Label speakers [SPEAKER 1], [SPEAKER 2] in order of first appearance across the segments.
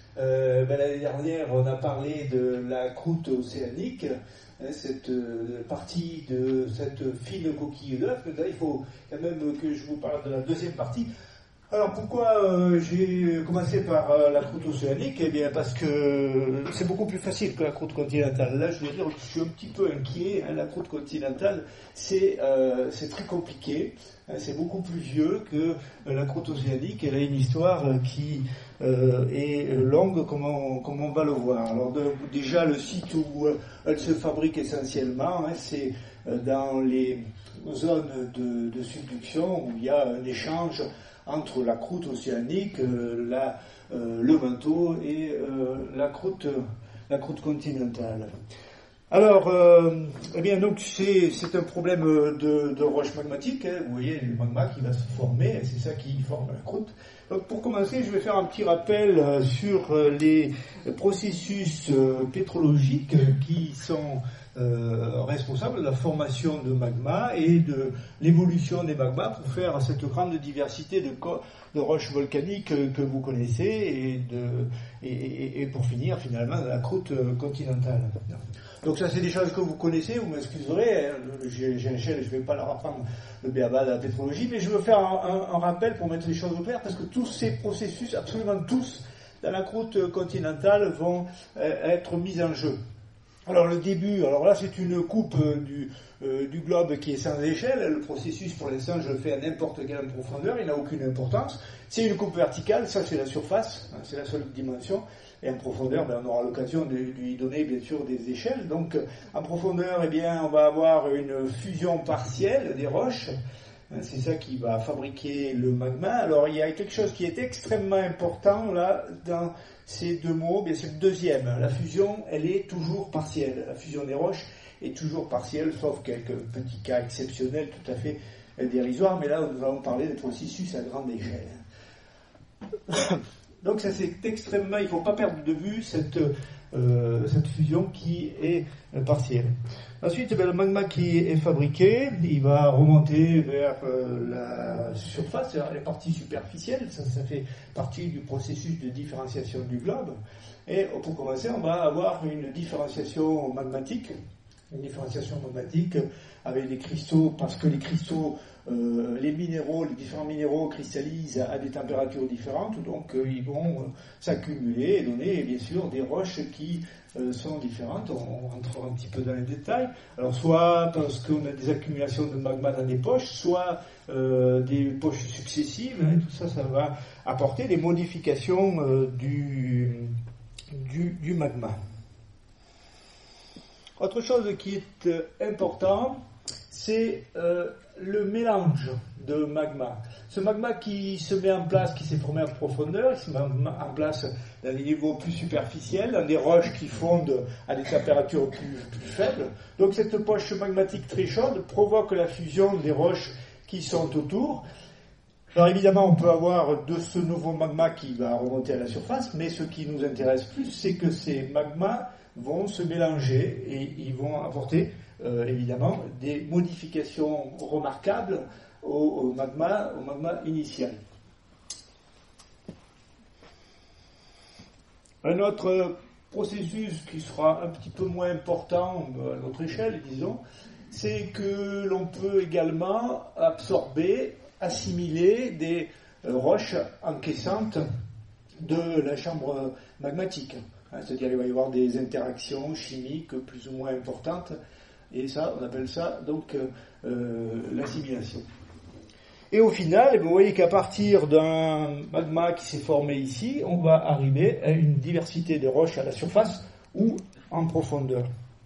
[SPEAKER 1] L'année dernière, on a parlé de la croûte océanique, cette partie de cette fine coquille d'œuf. Là, il faut quand même que je vous parle de la deuxième partie. Alors pourquoi j'ai commencé par la croûte océanique? Eh bien parce que c'est beaucoup plus facile que la croûte continentale. Là je dois dire que je suis un petit peu inquiet. La croûte continentale c'est très compliqué. C'est beaucoup plus vieux que la croûte océanique. Elle a une histoire qui est longue comme on va le voir. Alors déjà le site où elle se fabrique essentiellement, c'est dans les zones de subduction où il y a un échange entre la croûte océanique, le manteau et la croûte continentale. Alors, eh bien donc c'est un problème de roche magmatique. Vous voyez le magma qui va se former, c'est ça qui forme la croûte. Donc pour commencer, je vais faire un petit rappel sur les processus pétrologiques qui sont responsable de la formation de magma et de l'évolution des magmas pour faire cette grande diversité de roches volcaniques que vous connaissez et pour finir finalement la croûte continentale. Donc ça c'est des choses que vous connaissez, vous m'excuserez, j'enchaîne, je ne vais pas leur apprendre le b.a.-ba de la pétrologie, mais je veux faire un rappel pour mettre les choses au clair parce que tous ces processus, absolument tous, dans la croûte continentale vont être mis en jeu. Alors le début, alors là c'est une coupe du globe qui est sans échelle. Le processus pour l'instant je le fais à n'importe quelle profondeur, il n'a aucune importance. C'est une coupe verticale, ça c'est la surface, c'est la seule dimension. Et en profondeur, on aura l'occasion de lui donner bien sûr des échelles. Donc en profondeur, eh bien, on va avoir une fusion partielle des roches. C'est ça qui va fabriquer le magma. Alors il y a quelque chose qui est extrêmement important là dans ces deux mots, bien c'est le deuxième. La fusion, elle est toujours partielle. La fusion des roches est toujours partielle, sauf quelques petits cas exceptionnels tout à fait dérisoires. Mais là, nous allons parler des processus à grande échelle. Donc ça c'est extrêmement, il ne faut pas perdre de vue cette fusion qui est partielle. Ensuite, le magma qui est fabriqué, il va remonter vers la surface, vers les parties superficielles, ça fait partie du processus de différenciation du globe. Et pour commencer, on va avoir une différenciation magmatique avec des cristaux, parce que les cristaux, les différents minéraux cristallisent à des températures différentes, donc ils vont s'accumuler et donner bien sûr des roches qui sont différentes. On rentrera un petit peu dans les détails. Alors soit parce qu'on a des accumulations de magma dans des poches, soit des poches successives, tout ça, ça va apporter des modifications du magma. Autre chose qui est important, c'est le mélange de magma. Ce magma qui se met en place, qui s'est formé en profondeur, il se met en place dans des niveaux plus superficiels, dans des roches qui fondent à des températures plus faibles. Donc cette poche magmatique très chaude provoque la fusion des roches qui sont autour. Alors évidemment, on peut avoir de ce nouveau magma qui va remonter à la surface, mais ce qui nous intéresse plus, c'est que ces magmas vont se mélanger et ils vont apporter évidemment des modifications remarquables au magma initial. Un autre processus qui sera un petit peu moins important à notre échelle, disons, c'est que l'on peut également absorber, assimiler des roches encaissantes de la chambre magmatique. C'est-à-dire qu'il va y avoir des interactions chimiques plus ou moins importantes, et ça, on appelle ça donc l'assimilation. Et au final, vous voyez qu'à partir d'un magma qui s'est formé ici, on va arriver à une diversité de roches à la surface ou en profondeur.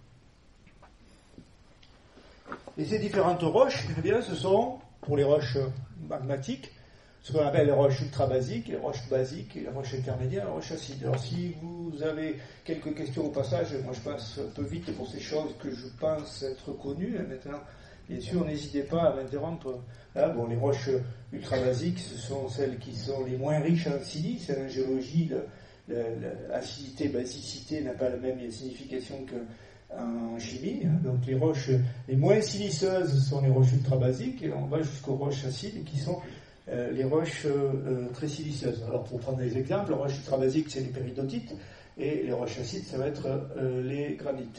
[SPEAKER 1] Et ces différentes roches, eh bien, ce sont, pour les roches magmatiques, ce qu'on appelle les roches ultra-basiques, les roches basiques, les roches intermédiaires, les roches acides. Alors si vous avez quelques questions au passage, moi je passe un peu vite pour ces choses que je pense être connues. Maintenant, bien sûr, n'hésitez pas à m'interrompre. Là, les roches ultra-basiques, ce sont celles qui sont les moins riches en silice. En géologie, l'acidité, basicité n'a pas la même signification qu'en chimie. Donc les roches les moins siliceuses sont les roches ultra-basiques, et on va jusqu'aux roches acides qui sont les roches très siliceuses. Alors pour prendre des exemples, les roches ultrabasiques c'est les péridotites et les roches acides ça va être les granites.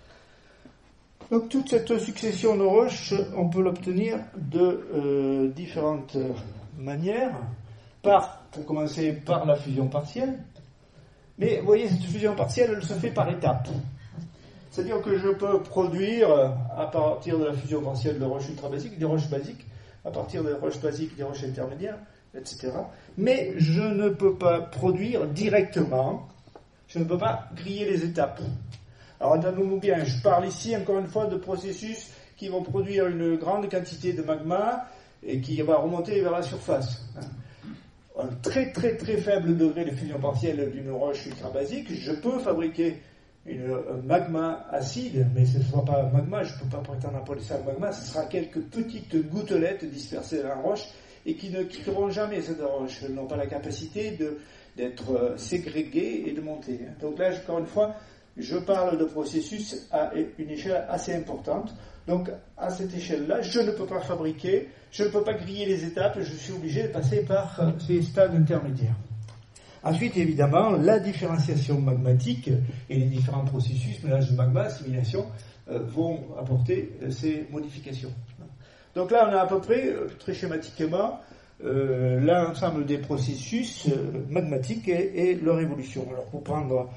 [SPEAKER 1] Donc toute cette succession de roches, on peut l'obtenir de différentes manières, pour commencer par la fusion partielle. Mais vous voyez, cette fusion partielle, elle se fait par étapes. C'est-à-dire que je peux produire, à partir de la fusion partielle de roches ultrabasiques, des roches basiques, à partir des roches basiques, des roches intermédiaires, etc. Mais je ne peux pas produire directement, je ne peux pas griller les étapes. Alors entendons-nous bien, je parle ici encore une fois de processus qui vont produire une grande quantité de magma et qui va remonter vers la surface. Un très très très faible degré de fusion partielle d'une roche ultrabasique, je peux fabriquer un magma acide, mais ce ne sera pas un magma, je ne peux pas prétendre appeler ça un magma, ce sera quelques petites gouttelettes dispersées dans la roche et qui ne quitteront jamais cette roche. Elles n'ont pas la capacité d'être ségrégées et de monter. Donc là, encore une fois, je parle de processus à une échelle assez importante. Donc à cette échelle-là, je ne peux pas fabriquer, je ne peux pas griller les étapes, je suis obligé de passer par ces stades intermédiaires. Ensuite, évidemment, la différenciation magmatique et les différents processus, mélange de magma, assimilation, vont apporter ces modifications. Donc là, on a à peu près, très schématiquement, l'ensemble des processus magmatiques et leur évolution. Alors, pour prendre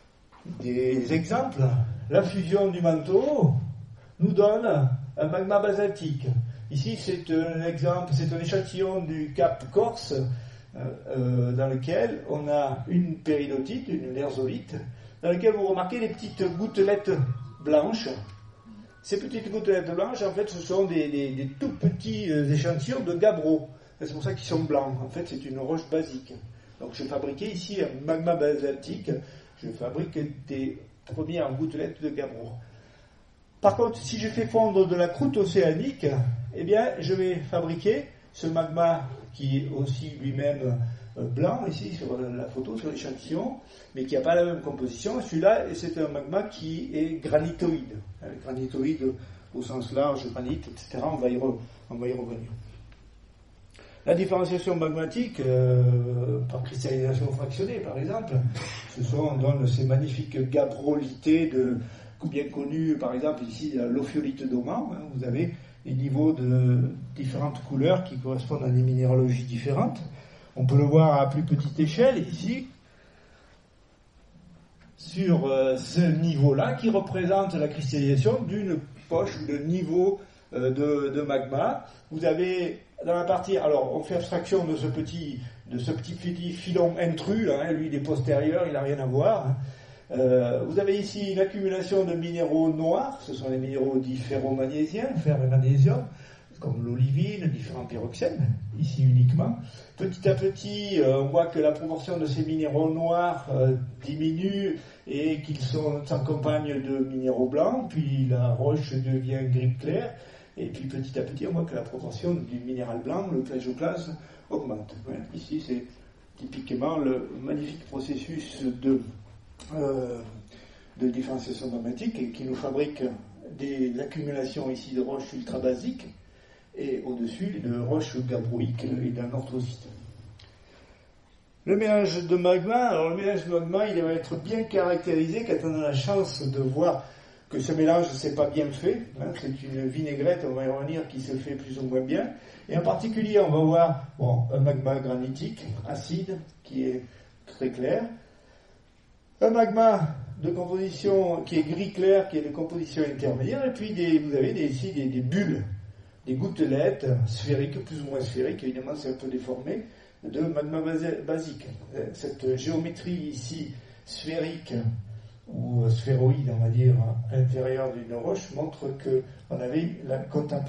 [SPEAKER 1] des exemples, la fusion du manteau nous donne un magma basaltique. Ici, c'est un exemple, c'est un échantillon du Cap Corse, dans lequel on a une péridotite, une lerzolite, dans laquelle vous remarquez les petites gouttelettes blanches. Ces petites gouttelettes blanches, en fait, ce sont des tout petits échantillons de gabbro. C'est pour ça qu'ils sont blancs. En fait, c'est une roche basique. Donc, je fabriquais ici un magma basaltique. Je fabrique des premières gouttelettes de gabbro. Par contre, si je fais fondre de la croûte océanique, eh bien, je vais fabriquer ce magma qui est aussi lui-même blanc, ici sur la photo, sur l'échantillon, mais qui n'a pas la même composition. Celui-là, c'est un magma qui est granitoïde. Granitoïde au sens large, granite, etc. On va y revenir. La différenciation magmatique, par cristallisation fractionnée, par exemple, on donne ces magnifiques gabrolités bien connus, par exemple, ici, l'ophiolite d'Oman. Vous avez des niveaux de différentes couleurs qui correspondent à des minéralogies différentes. On peut le voir à plus petite échelle, ici, sur ce niveau-là, qui représente la cristallisation d'une poche ou de niveau de magma. Vous avez dans la partie, alors on fait abstraction de ce petit filon intrus, là, lui il est postérieur, il n'a rien à voir. Vous avez ici une accumulation de minéraux noirs, ce sont les minéraux dits ferromagnésiens, fer et magnésium, comme l'olivine, différents pyroxènes, ici uniquement. Petit à petit, on voit que la proportion de ces minéraux noirs diminue et qu'ils s'accompagnent de minéraux blancs, puis la roche devient gris clair, et puis petit à petit, on voit que la proportion du minéral blanc, le plagioclase, augmente. Ici, c'est typiquement le magnifique processus de différenciation magmatique qui nous fabrique l'accumulation ici de roches ultrabasiques et au-dessus de roches gabbroïques et d'un orthosite. Le mélange de magma, il va être bien caractérisé quand on a la chance de voir que ce mélange c'est pas bien fait, c'est une vinaigrette, on va y revenir, qui se fait plus ou moins bien, et en particulier on va voir un magma granitique, acide, qui est très clair, un magma de composition qui est gris clair, qui est de composition intermédiaire, et puis vous avez ici des bulles, des gouttelettes sphériques, plus ou moins sphériques, évidemment c'est un peu déformé, de magma basique. Cette géométrie ici sphérique, ou sphéroïde, on va dire, à l'intérieur d'une roche, montre qu'on avait la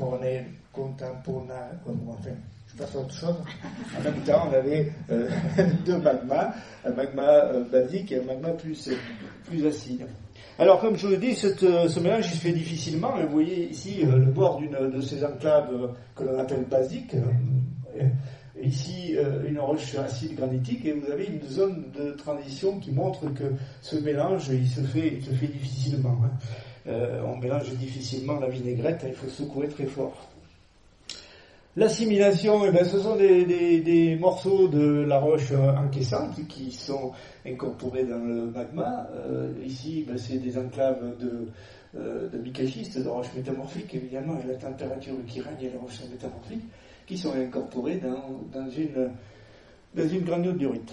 [SPEAKER 1] je passe à autre chose. En même temps, on avait deux magmas, un magma basique et un magma plus acide. Alors, comme je vous l'ai dit, ce mélange il se fait difficilement. Vous voyez ici le bord d'une de ces enclaves que l'on appelle basique. Ici, une roche acide granitique, et vous avez une zone de transition qui montre que ce mélange, il se fait difficilement. On mélange difficilement la vinaigrette, il faut secouer très fort. L'assimilation, eh ben, ce sont des morceaux de la roche encaissante qui sont incorporés dans le magma. Ici, ben, c'est des enclaves de micaschistes, de roches métamorphiques, évidemment, et la température qui règne les roches sont métamorphiques, qui sont incorporées dans une granule diorite.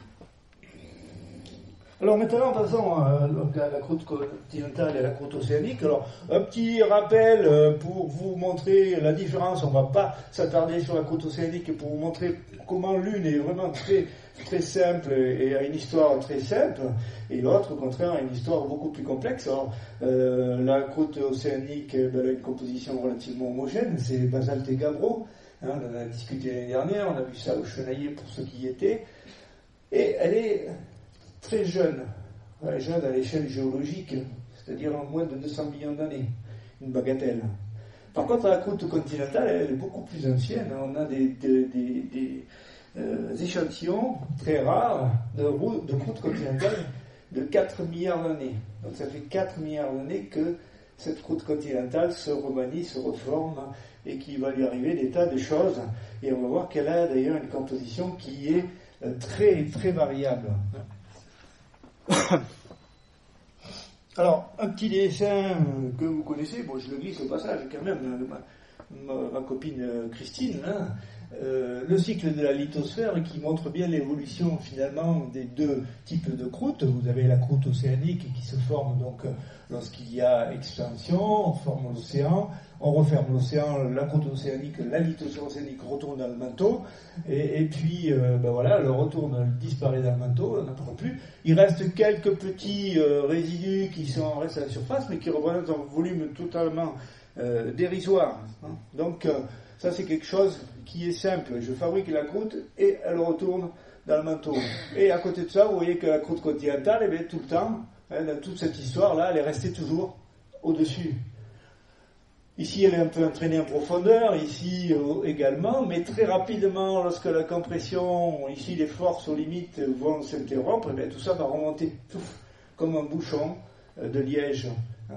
[SPEAKER 1] Alors maintenant, passons à la croûte continentale et à la croûte océanique. Alors, un petit rappel pour vous montrer la différence. On ne va pas s'attarder sur la croûte océanique pour vous montrer comment l'une est vraiment très, très simple et a une histoire très simple, et l'autre, au contraire, a une histoire beaucoup plus complexe. Alors, la croûte océanique, elle a une composition relativement homogène, c'est basalte et gabbro. On en a discuté l'année dernière, on a vu ça au Chenaillé pour ceux qui y étaient. Et elle est très jeune à l'échelle géologique, c'est-à-dire en moins de 200 millions d'années, une bagatelle. Par contre, la croûte continentale, elle est beaucoup plus ancienne. On a des échantillons très rares de croûte continentale de 4 milliards d'années. Donc ça fait 4 milliards d'années que cette croûte continentale se remanie, se reforme, et qu'il va lui arriver des tas de choses. Et on va voir qu'elle a d'ailleurs une composition qui est très, très variable. Alors, un petit dessin que vous connaissez, bon, je le glisse au passage quand même, ma copine Christine, le cycle de la lithosphère qui montre bien l'évolution finalement des deux types de croûtes. Vous avez la croûte océanique qui se forme donc lorsqu'il y a expansion, on forme l'océan, on referme l'océan, la croûte océanique, la lithosphère océanique retourne dans le manteau, et puis voilà, elle retourne, elle disparaît dans le manteau, on n'en parle plus. Il reste quelques petits résidus qui restent à la surface, mais qui représentent un volume totalement dérisoire. Donc ça c'est quelque chose qui est simple. Je fabrique la croûte et elle retourne dans le manteau. Et à côté de ça, vous voyez que la croûte continentale, eh bien, tout le temps, dans toute cette histoire-là, elle est restée toujours au-dessus. Ici, elle est un peu entraînée en profondeur, ici également, mais très rapidement, lorsque la compression, ici les forces aux limites vont s'interrompre, eh bien, tout ça va remonter comme un bouchon de liège.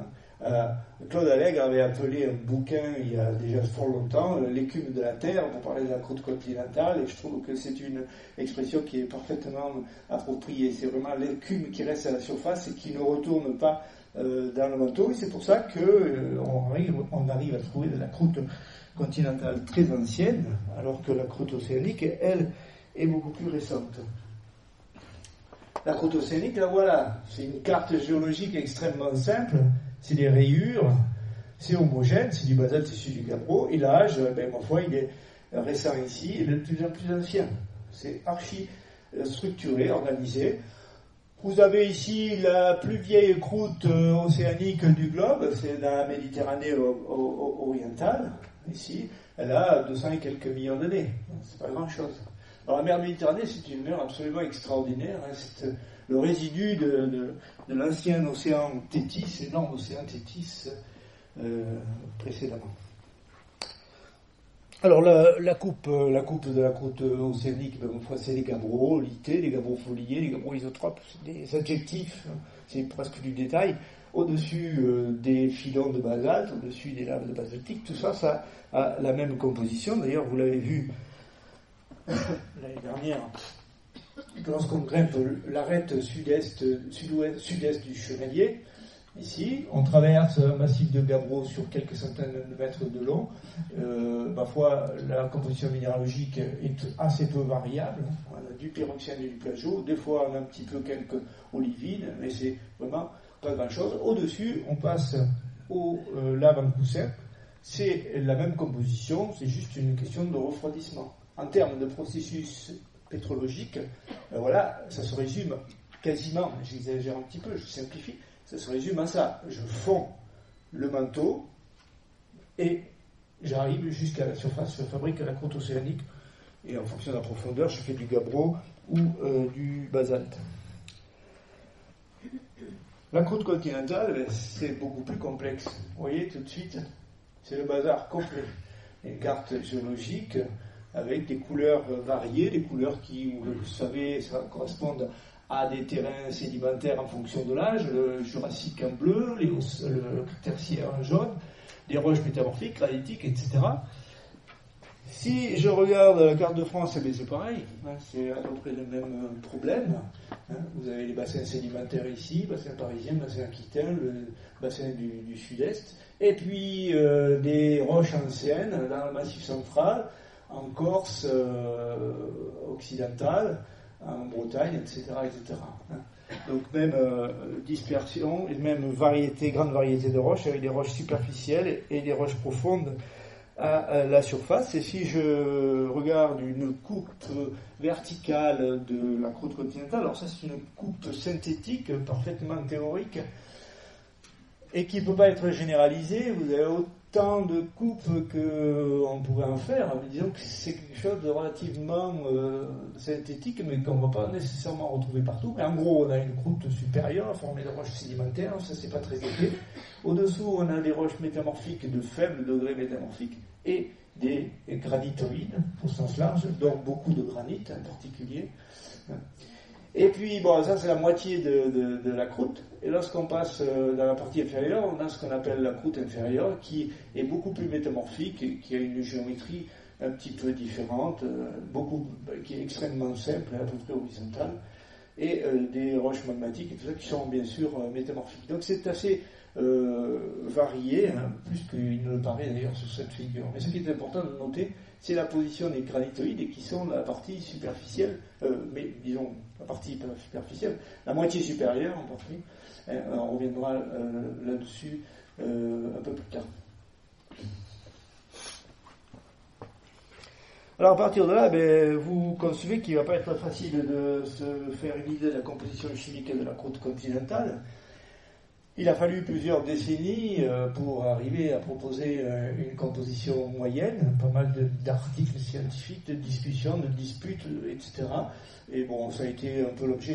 [SPEAKER 1] Claude Allègre avait appelé un bouquin il y a déjà fort longtemps l'écume de la terre pour parler de la croûte continentale, et je trouve que c'est une expression qui est parfaitement appropriée. C'est vraiment l'écume qui reste à la surface et qui ne retourne pas dans le manteau, et c'est pour ça qu'on arrive à trouver de la croûte continentale très ancienne, alors que la croûte océanique, elle, est beaucoup plus récente. La croûte océanique, là voilà, c'est une carte géologique extrêmement simple. C'est des rayures, c'est homogène, c'est du basalte, c'est du gabbro, et l'âge, ma foi, il est récent ici, et de plus en plus ancien. C'est archi structuré, organisé. Vous avez ici la plus vieille croûte océanique du globe, c'est dans la Méditerranée orientale. Ici, elle a 200 et quelques millions d'années. C'est pas grand-chose. Alors la mer Méditerranée, c'est une mer absolument extraordinaire. C'est le résidu de l'ancien océan Thétis, énorme océan Thétis précédemment. Alors la coupe de la croûte océanique, c'est les gabbro-lités, les gabbro-foliés, les gabbro-isotropes, c'est des adjectifs, c'est presque du détail. Au-dessus des filons de basalte, au-dessus des laves de basaltique, tout ça, ça a la même composition. D'ailleurs, vous l'avez vu l'année dernière, lorsqu'on grimpe l'arête sud-est du Chenaillé. Ici, on traverse un massif de gabbro sur quelques centaines de mètres de long. Ma foi, la composition minéralogique est assez peu variable. On a du pyroxène et du plagio. Des fois, on a un petit peu quelques olivines, mais c'est vraiment pas grand-chose. Au-dessus, on passe au lave en coussin. C'est la même composition, c'est juste une question de refroidissement. En termes de processus pétrologique, voilà, ça se résume quasiment, j'exagère un petit peu, je simplifie, ça se résume à ça. Je fonds le manteau et j'arrive jusqu'à la surface, je fabrique la croûte océanique et en fonction de la profondeur, je fais du gabbro ou du basalte. La croûte continentale, c'est beaucoup plus complexe. Vous voyez tout de suite, c'est le bazar complet. Une carte géologique avec des couleurs variées, des couleurs qui, vous le savez, ça correspondent à des terrains sédimentaires en fonction de l'âge, le Jurassique en bleu, le Tertiaire en jaune, des roches métamorphiques, granitiques, etc. Si je regarde la carte de France, eh bien c'est pareil, hein, c'est à peu près le même problème. Hein. Vous avez les bassins sédimentaires ici, bassin parisien, bassin aquitain, le bassin du sud-est, et puis des roches anciennes dans le massif central, en Corse occidentale, en Bretagne, etc. etc. Hein. Donc même dispersion, et même grande variété de roches, avec des roches superficielles et des roches profondes à la surface. Et si je regarde une coupe verticale de la croûte continentale, alors ça c'est une coupe synthétique parfaitement théorique et qui ne peut pas être généralisée. Vous avez autant de coupes qu'on pourrait en faire, mais disons que c'est quelque chose de relativement synthétique, mais qu'on ne va pas nécessairement retrouver partout. Mais en gros, on a une croûte supérieure formée de roches sédimentaires, ça c'est pas très épais. Au-dessous, on a des roches métamorphiques de faible degré métamorphique et des granitoïdes au sens large, donc beaucoup de granit en particulier. Et puis, bon, ça c'est la moitié de la croûte. Et lorsqu'on passe dans la partie inférieure, on a ce qu'on appelle la croûte inférieure, qui est beaucoup plus métamorphique, et qui a une géométrie un petit peu différente, qui est extrêmement simple, à peu près horizontale, et des roches magmatiques, et tout ça, qui sont bien sûr métamorphiques. Donc c'est assez varié, hein, plus qu'il ne le paraît d'ailleurs sur cette figure. Mais ce qui est important de noter, c'est la position des granitoïdes, et qui sont la partie superficielle, mais disons la partie superficielle, la moitié supérieure en partie. On reviendra là-dessus un peu plus tard. Alors à partir de là, vous concevez qu'il ne va pas être facile de se faire une idée de la composition chimique de la croûte continentale. Il a fallu plusieurs décennies pour arriver à proposer une composition moyenne, pas mal d'articles scientifiques, de discussions, de disputes, etc. Et bon, ça a été un peu l'objet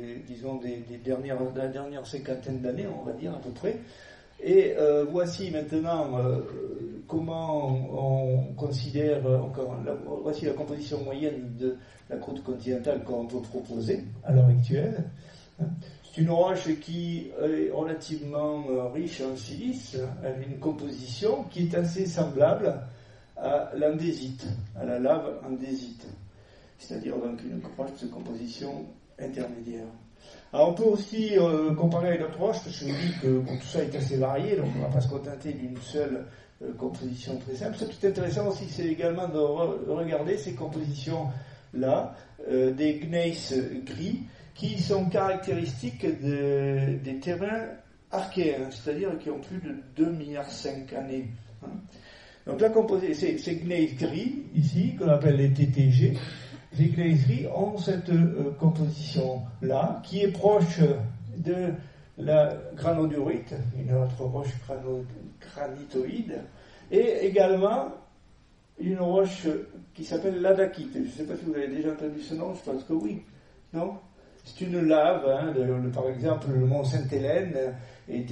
[SPEAKER 1] de la dernière cinquantaine d'années, on va dire à peu près. Et voici maintenant comment on considère voici la composition moyenne de la croûte continentale qu'on peut proposer à l'heure actuelle. C'est une roche qui est relativement riche en silice, elle a une composition qui est assez semblable à l'andésite, à la lave andésite, c'est-à-dire donc une roche de composition intermédiaire. Alors on peut aussi comparer avec d'autres roches, parce que je vous dis que tout ça est assez varié, donc on ne va pas se contenter d'une seule composition très simple. Ce qui est intéressant aussi, c'est également de regarder ces compositions-là, des gneiss gris, qui sont caractéristiques des terrains archéens, c'est-à-dire qui ont plus de 2,5 milliards années. Hein. Donc là, ces gneiss gris, ici, qu'on appelle les TTG, les gneiss gris ont cette composition-là, qui est proche de la granodurite, une autre roche granitoïde, et également une roche qui s'appelle l'adakite. Je ne sais pas si vous avez déjà entendu ce nom, je pense que oui. Non ? C'est une lave, hein, par exemple, le mont Sainte-Hélène est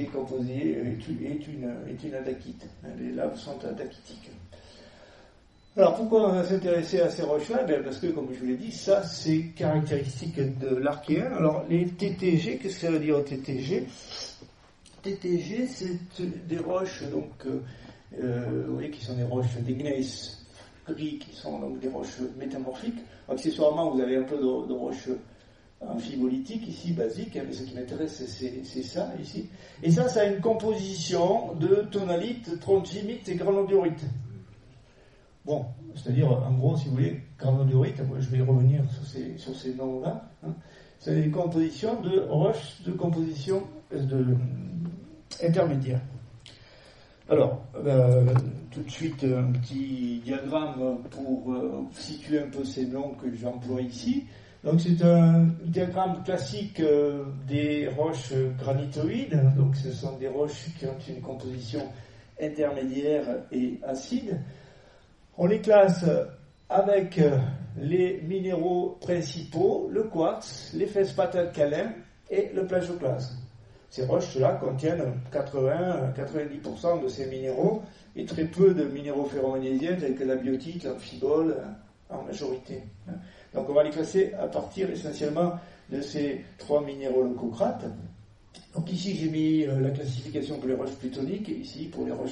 [SPEAKER 1] une adakite. Les laves sont adakitiques. Alors pourquoi on va s'intéresser à ces roches-là ? Parce que, comme je vous l'ai dit, ça c'est caractéristique de l'archéen. Alors les TTG, qu'est-ce que ça veut dire TTG ? TTG, c'est des roches, donc, vous voyez, qui sont des roches, des gneiss gris, qui sont donc des roches métamorphiques. Accessoirement, vous avez un peu de roches amphibolithiques ici, basiques, mais ce qui m'intéresse, c'est ça ici. Et ça a une composition de tonalite, troncimite et granodurite. Bon, c'est-à-dire, en gros, si vous voulez, granodurite, moi je vais revenir sur ces noms-là, hein. C'est une composition de roches de composition intermédiaire. Alors, tout de suite, un petit diagramme pour situer un peu ces noms que j'emploie ici. Donc c'est un diagramme classique des roches granitoïdes, donc ce sont des roches qui ont une composition intermédiaire et acide. On les classe avec les minéraux principaux, le quartz, les feldspath alcalins et le plagioclase. Ces roches-là contiennent 80-90% de ces minéraux et très peu de minéraux ferromagnésiens tels que la biotite, l'amphibole en majorité. Donc on va les classer à partir essentiellement de ces trois minéraux leucocrates. Donc ici j'ai mis la classification pour les roches plutoniques et ici pour les roches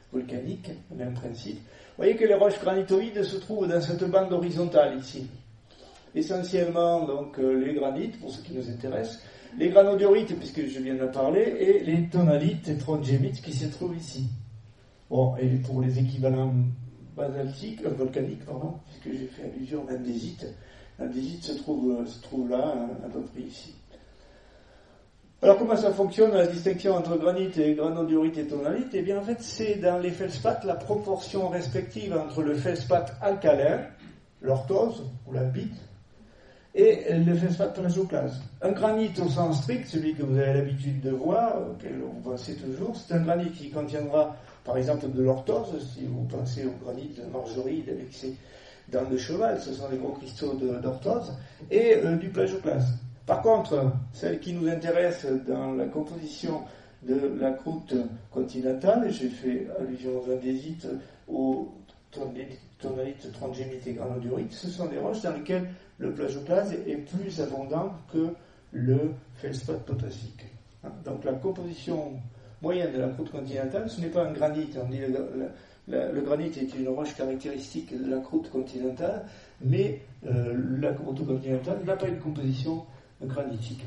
[SPEAKER 1] volcanique, le même principe. Vous voyez que les roches granitoïdes se trouvent dans cette bande horizontale ici. Essentiellement, donc, les granites, pour ceux qui nous intéressent, les granodiorites, puisque je viens d'en parler, et les tonalites et trondhémites qui se trouvent ici. Bon, et pour les équivalents basaltiques, volcaniques, pardon, puisque j'ai fait allusion à l'andésite. L'andésite se trouve là, à peu près ici. Alors comment ça fonctionne, la distinction entre granite et granodiorite et tonalite? Eh bien en fait c'est dans les feldspaths la proportion respective entre le feldspath alcalin, l'orthose ou l'albite, et le feldspath plagioclase. Un granite au sens strict, celui que vous avez l'habitude de voir, auquel vous pensez toujours, c'est un granite qui contiendra par exemple de l'orthose, si vous pensez au granit de Margeride avec ses dents de cheval, ce sont les gros cristaux d'orthose, et du plagioclase. Par contre, celle qui nous intéresse dans la composition de la croûte continentale, et j'ai fait allusion aux andésites, aux tonalites, trondhémites et granodiorites, ce sont des roches dans lesquelles le plagioclase est plus abondant que le feldspath potassique. Donc la composition moyenne de la croûte continentale, ce n'est pas un granit. On dit le granit est une roche caractéristique de la croûte continentale, mais la croûte continentale n'a pas une composition granitique.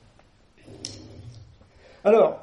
[SPEAKER 1] Alors,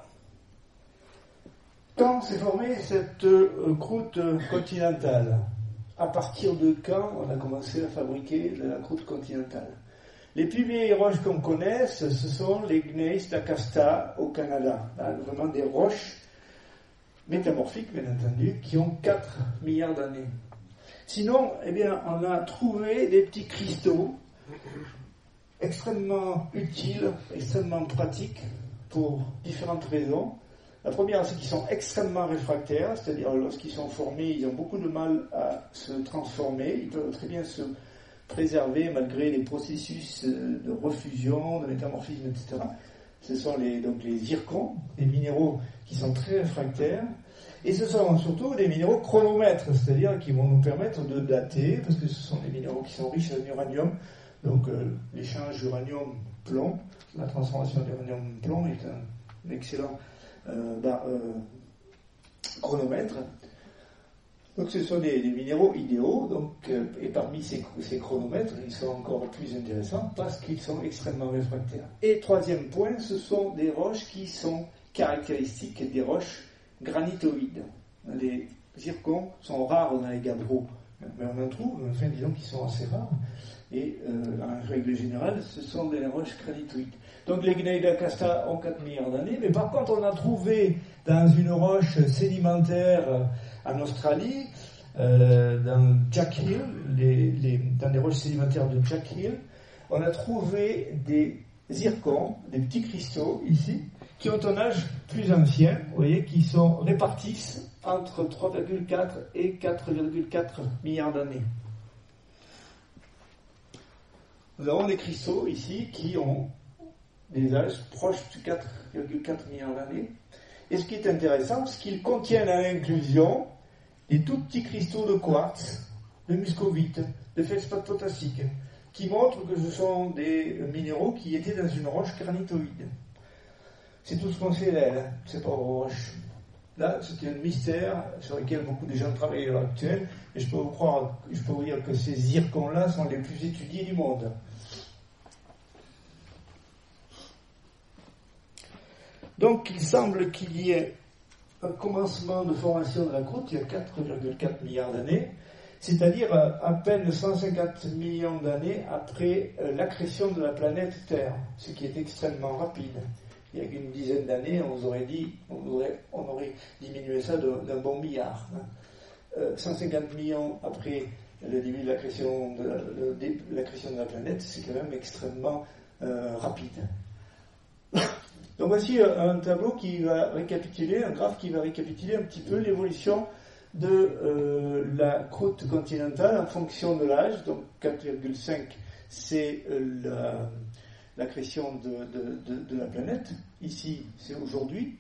[SPEAKER 1] quand s'est formée cette croûte continentale? À partir de quand on a commencé à fabriquer de la croûte continentale? Les plus vieilles roches qu'on connaisse, ce sont les gneiss d'Acasta au Canada. Là, vraiment des roches métamorphiques, bien entendu, qui ont 4 milliards d'années. Sinon, eh bien, on a trouvé des petits cristaux extrêmement utiles, extrêmement pratiques pour différentes raisons. La première, c'est qu'ils sont extrêmement réfractaires, c'est-à-dire lorsqu'ils sont formés, ils ont beaucoup de mal à se transformer, ils peuvent très bien se préserver malgré les processus de refusion, de métamorphisme, etc. Ce sont donc les zircons, des minéraux qui sont très réfractaires, et ce sont surtout des minéraux chronomètres, c'est-à-dire qui vont nous permettre de dater, parce que ce sont des minéraux qui sont riches en uranium. Donc l'échange uranium-plomb, la transformation d'uranium-plomb est un excellent chronomètre. Donc ce sont des minéraux idéaux, donc, et parmi ces chronomètres, ils sont encore plus intéressants parce qu'ils sont extrêmement réfractaires. Et troisième point, ce sont des roches qui sont caractéristiques des roches granitoïdes. Les zircons sont rares dans les gabbros, mais on en trouve, enfin disons qu'ils sont assez rares. Et en règle générale, ce sont des roches granitoïdes. Donc les gneiss d'Acasta ont 4 milliards d'années, mais par contre on a trouvé dans une roche sédimentaire en Australie, dans Jack Hill, dans les roches sédimentaires de Jack Hill, on a trouvé des zircons, des petits cristaux ici, qui ont un âge plus ancien, vous voyez, qui sont répartissent entre 3,4 et 4,4 milliards d'années. Nous avons des cristaux ici qui ont des âges proches de 4,4 milliards d'années. Et ce qui est intéressant, c'est qu'ils contiennent à l'inclusion des tout petits cristaux de quartz, de muscovite, de feldspath potassique, qui montrent que ce sont des minéraux qui étaient dans une roche granitoïde. C'est tout ce qu'on sait d'elle, c'est pas roche. Là, c'est un mystère sur lequel beaucoup de gens travaillent à l'heure actuelle, et je peux vous dire que ces zircons-là sont les plus étudiés du monde. Donc, il semble qu'il y ait un commencement de formation de la croûte il y a 4,4 milliards d'années, c'est-à-dire à peine 150 millions d'années après l'accrétion de la planète Terre, ce qui est extrêmement rapide. Il y a une dizaine d'années, on aurait diminué ça d'un bon milliard. 150 millions après le début de l'accrétion de la planète, c'est quand même extrêmement rapide. Donc voici un tableau qui va récapituler, un graphe qui va récapituler un petit peu l'évolution de la croûte continentale en fonction de l'âge. Donc 4,5 c'est l'accrétion de la planète. Ici, c'est aujourd'hui.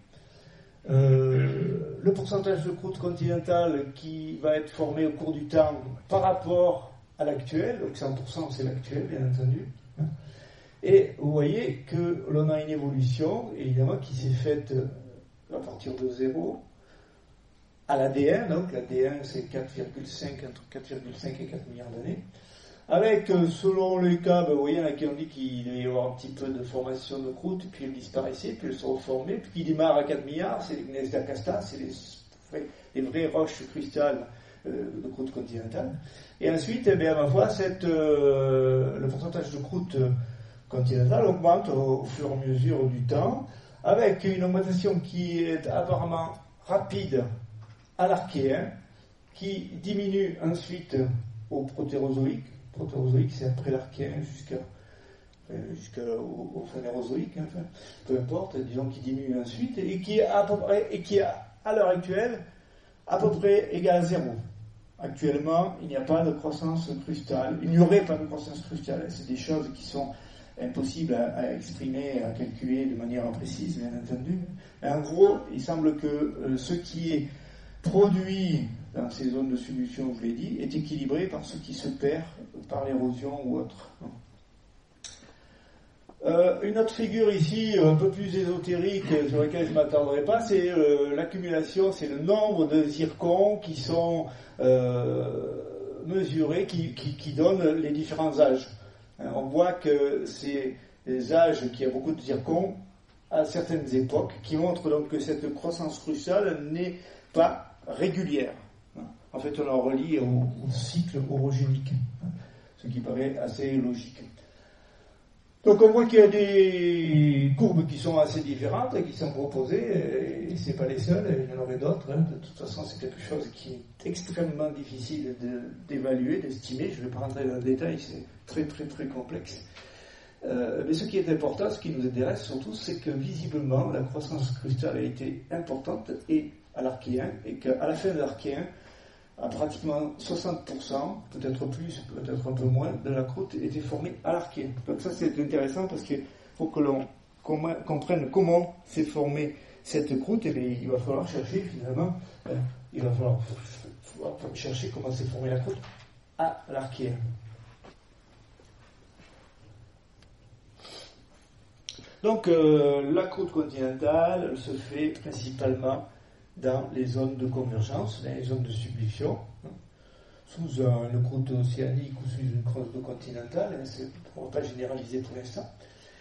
[SPEAKER 1] Le pourcentage de croûte continentale qui va être formé au cours du temps par rapport à l'actuel, donc 100% c'est l'actuel, bien entendu. Et vous voyez que l'on a une évolution, évidemment, qui s'est faite à partir de 0, à l'AD1, donc l'AD1 c'est 4,5, entre 4,5 et 4 milliards d'années, avec, selon les cas, vous voyez, il y en a qui ont dit qu'il devait y avoir un petit peu de formation de croûte, puis elle disparaissait, puis elle se reformait, puis qui démarre à 4 milliards, c'est les gneiss d'Acasta, c'est les vraies roches cristalles de croûte continentale. Et ensuite, eh bien, ma foi, le pourcentage de croûte continentale augmente au fur et à mesure du temps, avec une augmentation qui est apparemment rapide à l'archéen, qui diminue ensuite au protérozoïque. Protérozoïque, c'est après l'archéen jusqu'au phanérozoïque, enfin, peu importe, disons qui diminue ensuite, et qui est à l'heure actuelle à peu près égal à 0. Actuellement, il n'y a pas de croissance crustale, il n'y aurait pas de croissance crustale, c'est des choses qui sont impossibles à exprimer, à calculer de manière précise, bien entendu. En gros, il semble que ce qui est produit dans ces zones de subduction, je l'ai dit, est équilibré par ce qui se perd par l'érosion ou autre. Une autre figure ici, un peu plus ésotérique, sur laquelle je ne m'attarderai pas, c'est l'accumulation, c'est le nombre de zircons qui sont mesurés, qui donnent les différents âges. On voit que c'est des âges qui a beaucoup de zircons à certaines époques, qui montrent donc que cette croissance crustale n'est pas régulière. En fait, on la relie au cycle orogénique, ce qui paraît assez logique. Donc on voit qu'il y a des courbes qui sont assez différentes et qui sont proposées, et ce n'est pas les seules, il y en aurait d'autres. De toute façon, c'est quelque chose qui est extrêmement difficile d'évaluer, d'estimer. Je ne vais pas rentrer dans le détail, c'est très très très complexe. Mais ce qui est important, ce qui nous intéresse surtout, c'est que visiblement la croissance crustale a été importante et à l'archéen, et qu'à la fin de l'archéen, à pratiquement 60%, peut-être plus, peut-être un peu moins, de la croûte était formée à l'archéen. Donc ça c'est intéressant parce qu'il faut que l'on comprenne comment s'est formée cette croûte, et bien, il va falloir chercher finalement, il va falloir chercher comment s'est formée la croûte à l'archéen. Donc la croûte continentale elle se fait principalement dans les zones de convergence, dans les zones de subduction, sous une croûte océanique ou sous une croûte continentale, on ne va pas généraliser pour l'instant.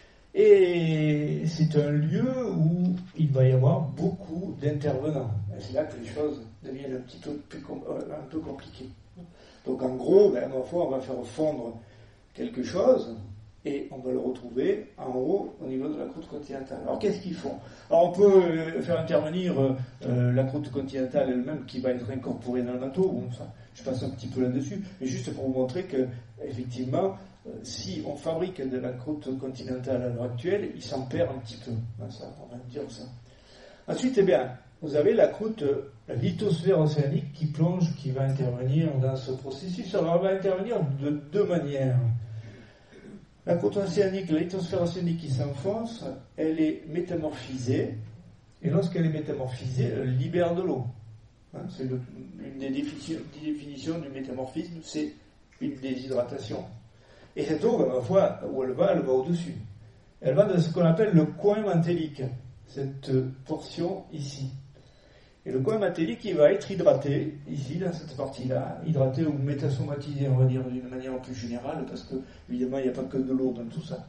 [SPEAKER 1] Et c'est un lieu où il va y avoir beaucoup d'intervenants. Et c'est là que les choses deviennent un peu compliquées. Donc en gros, ma foi, on va faire fondre quelque chose, et on va le retrouver en haut au niveau de la croûte continentale. Alors qu'est-ce qu'ils font ? Alors on peut faire intervenir la croûte continentale elle-même qui va être incorporée dans le manteau. Bon, ça, je passe un petit peu là-dessus, mais juste pour vous montrer que effectivement, si on fabrique de la croûte continentale à l'heure actuelle, il s'en perd un petit peu. Ça, on va dire ça. Ensuite, vous avez la croûte, la lithosphère océanique qui plonge, qui va intervenir dans ce processus. Alors elle va intervenir de deux manières. La croûte océanique, la lithosphère océanique qui s'enfonce, elle est métamorphisée, et lorsqu'elle est métamorphisée, elle libère de l'eau. C'est une des définitions du métamorphisme, c'est une déshydratation. Et cette eau, ma foi, où elle va au-dessus. Elle va dans ce qu'on appelle le coin mantélique, cette portion ici. Et le coin mantélique, il va être hydraté, ici, dans cette partie-là, hydraté ou métasomatisé, on va dire, d'une manière plus générale, parce que, évidemment, il n'y a pas que de l'eau dans tout ça.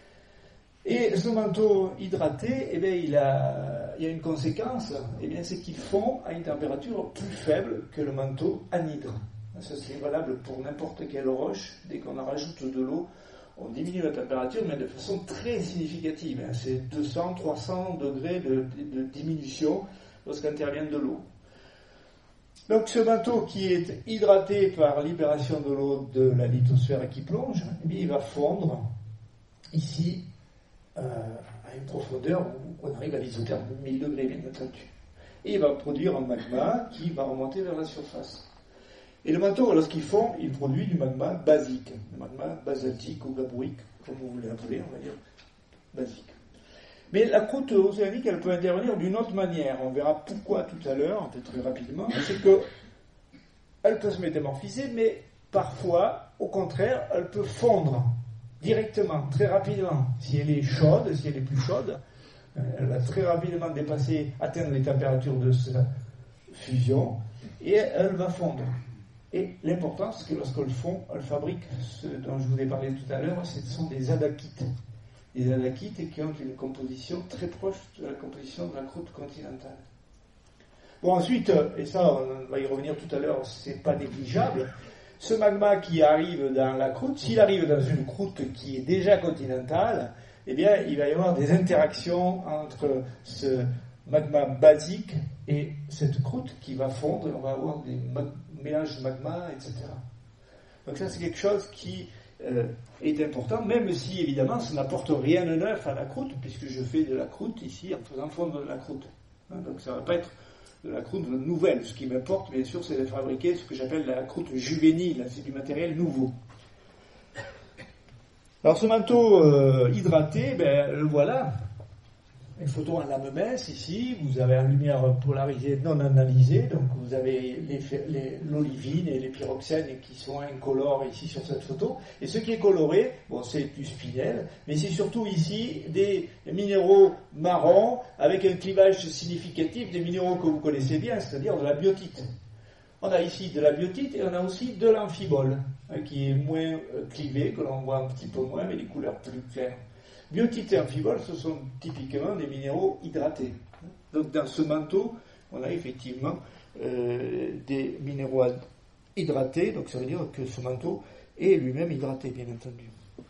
[SPEAKER 1] Et ce manteau hydraté, il y a une conséquence, c'est qu'il fond à une température plus faible que le manteau anhydre. Ça, c'est valable pour n'importe quelle roche. Dès qu'on en rajoute de l'eau, on diminue la température, mais de façon très significative. C'est 200, 300 degrés de diminution lorsqu'intervient de l'eau. Donc ce manteau qui est hydraté par libération de l'eau de la lithosphère et qui plonge, il va fondre ici à une profondeur où on arrive à l'isotherme de 1000 degrés, bien entendu. Et il va produire un magma qui va remonter vers la surface. Et le manteau, lorsqu'il fond, il produit du magma basique, du magma basaltique ou gabbroïque, comme vous voulez l'appeler, on va dire, basique. Mais la croûte océanique, elle peut intervenir d'une autre manière. On verra pourquoi tout à l'heure, peut-être très rapidement. C'est qu'elle peut se métamorphiser, mais parfois, au contraire, elle peut fondre directement, très rapidement. Si elle est chaude, si elle est plus chaude, elle va très rapidement atteindre les températures de fusion et elle va fondre. Et l'important, c'est que lorsqu'elle fond, elle fabrique ce dont je vous ai parlé tout à l'heure, ce sont des adakites. Des adakites qui ont une composition très proche de la composition de la croûte continentale. Bon, ensuite, et ça, on va y revenir tout à l'heure, c'est pas négligeable, ce magma qui arrive dans la croûte, s'il arrive dans une croûte qui est déjà continentale, eh bien, il va y avoir des interactions entre ce magma basique et cette croûte qui va fondre, et on va avoir des mélanges de magma, etc. Donc ça, c'est quelque chose qui est important, même si, évidemment, ça n'apporte rien de neuf à la croûte, puisque je fais de la croûte ici en faisant fondre de la croûte. Donc ça ne va pas être de la croûte nouvelle. Ce qui m'importe, bien sûr, c'est de fabriquer ce que j'appelle la croûte juvénile, c'est du matériel nouveau. Alors ce manteau hydraté, le voilà. Une photo en lame mince ici, vous avez en lumière polarisée non analysée, donc vous avez l'olivine et les pyroxènes qui sont incolores ici sur cette photo. Et ce qui est coloré, bon, c'est du spinel, mais c'est surtout ici des minéraux marrons avec un clivage significatif des minéraux que vous connaissez bien, c'est-à-dire de la biotite. On a ici de la biotite et on a aussi de l'amphibole, qui est moins clivé, que l'on voit un petit peu moins, mais des couleurs plus claires. Biotite et amphibole, ce sont typiquement des minéraux hydratés. Donc dans ce manteau, on a effectivement des minéraux hydratés, donc ça veut dire que ce manteau est lui-même hydraté, bien entendu.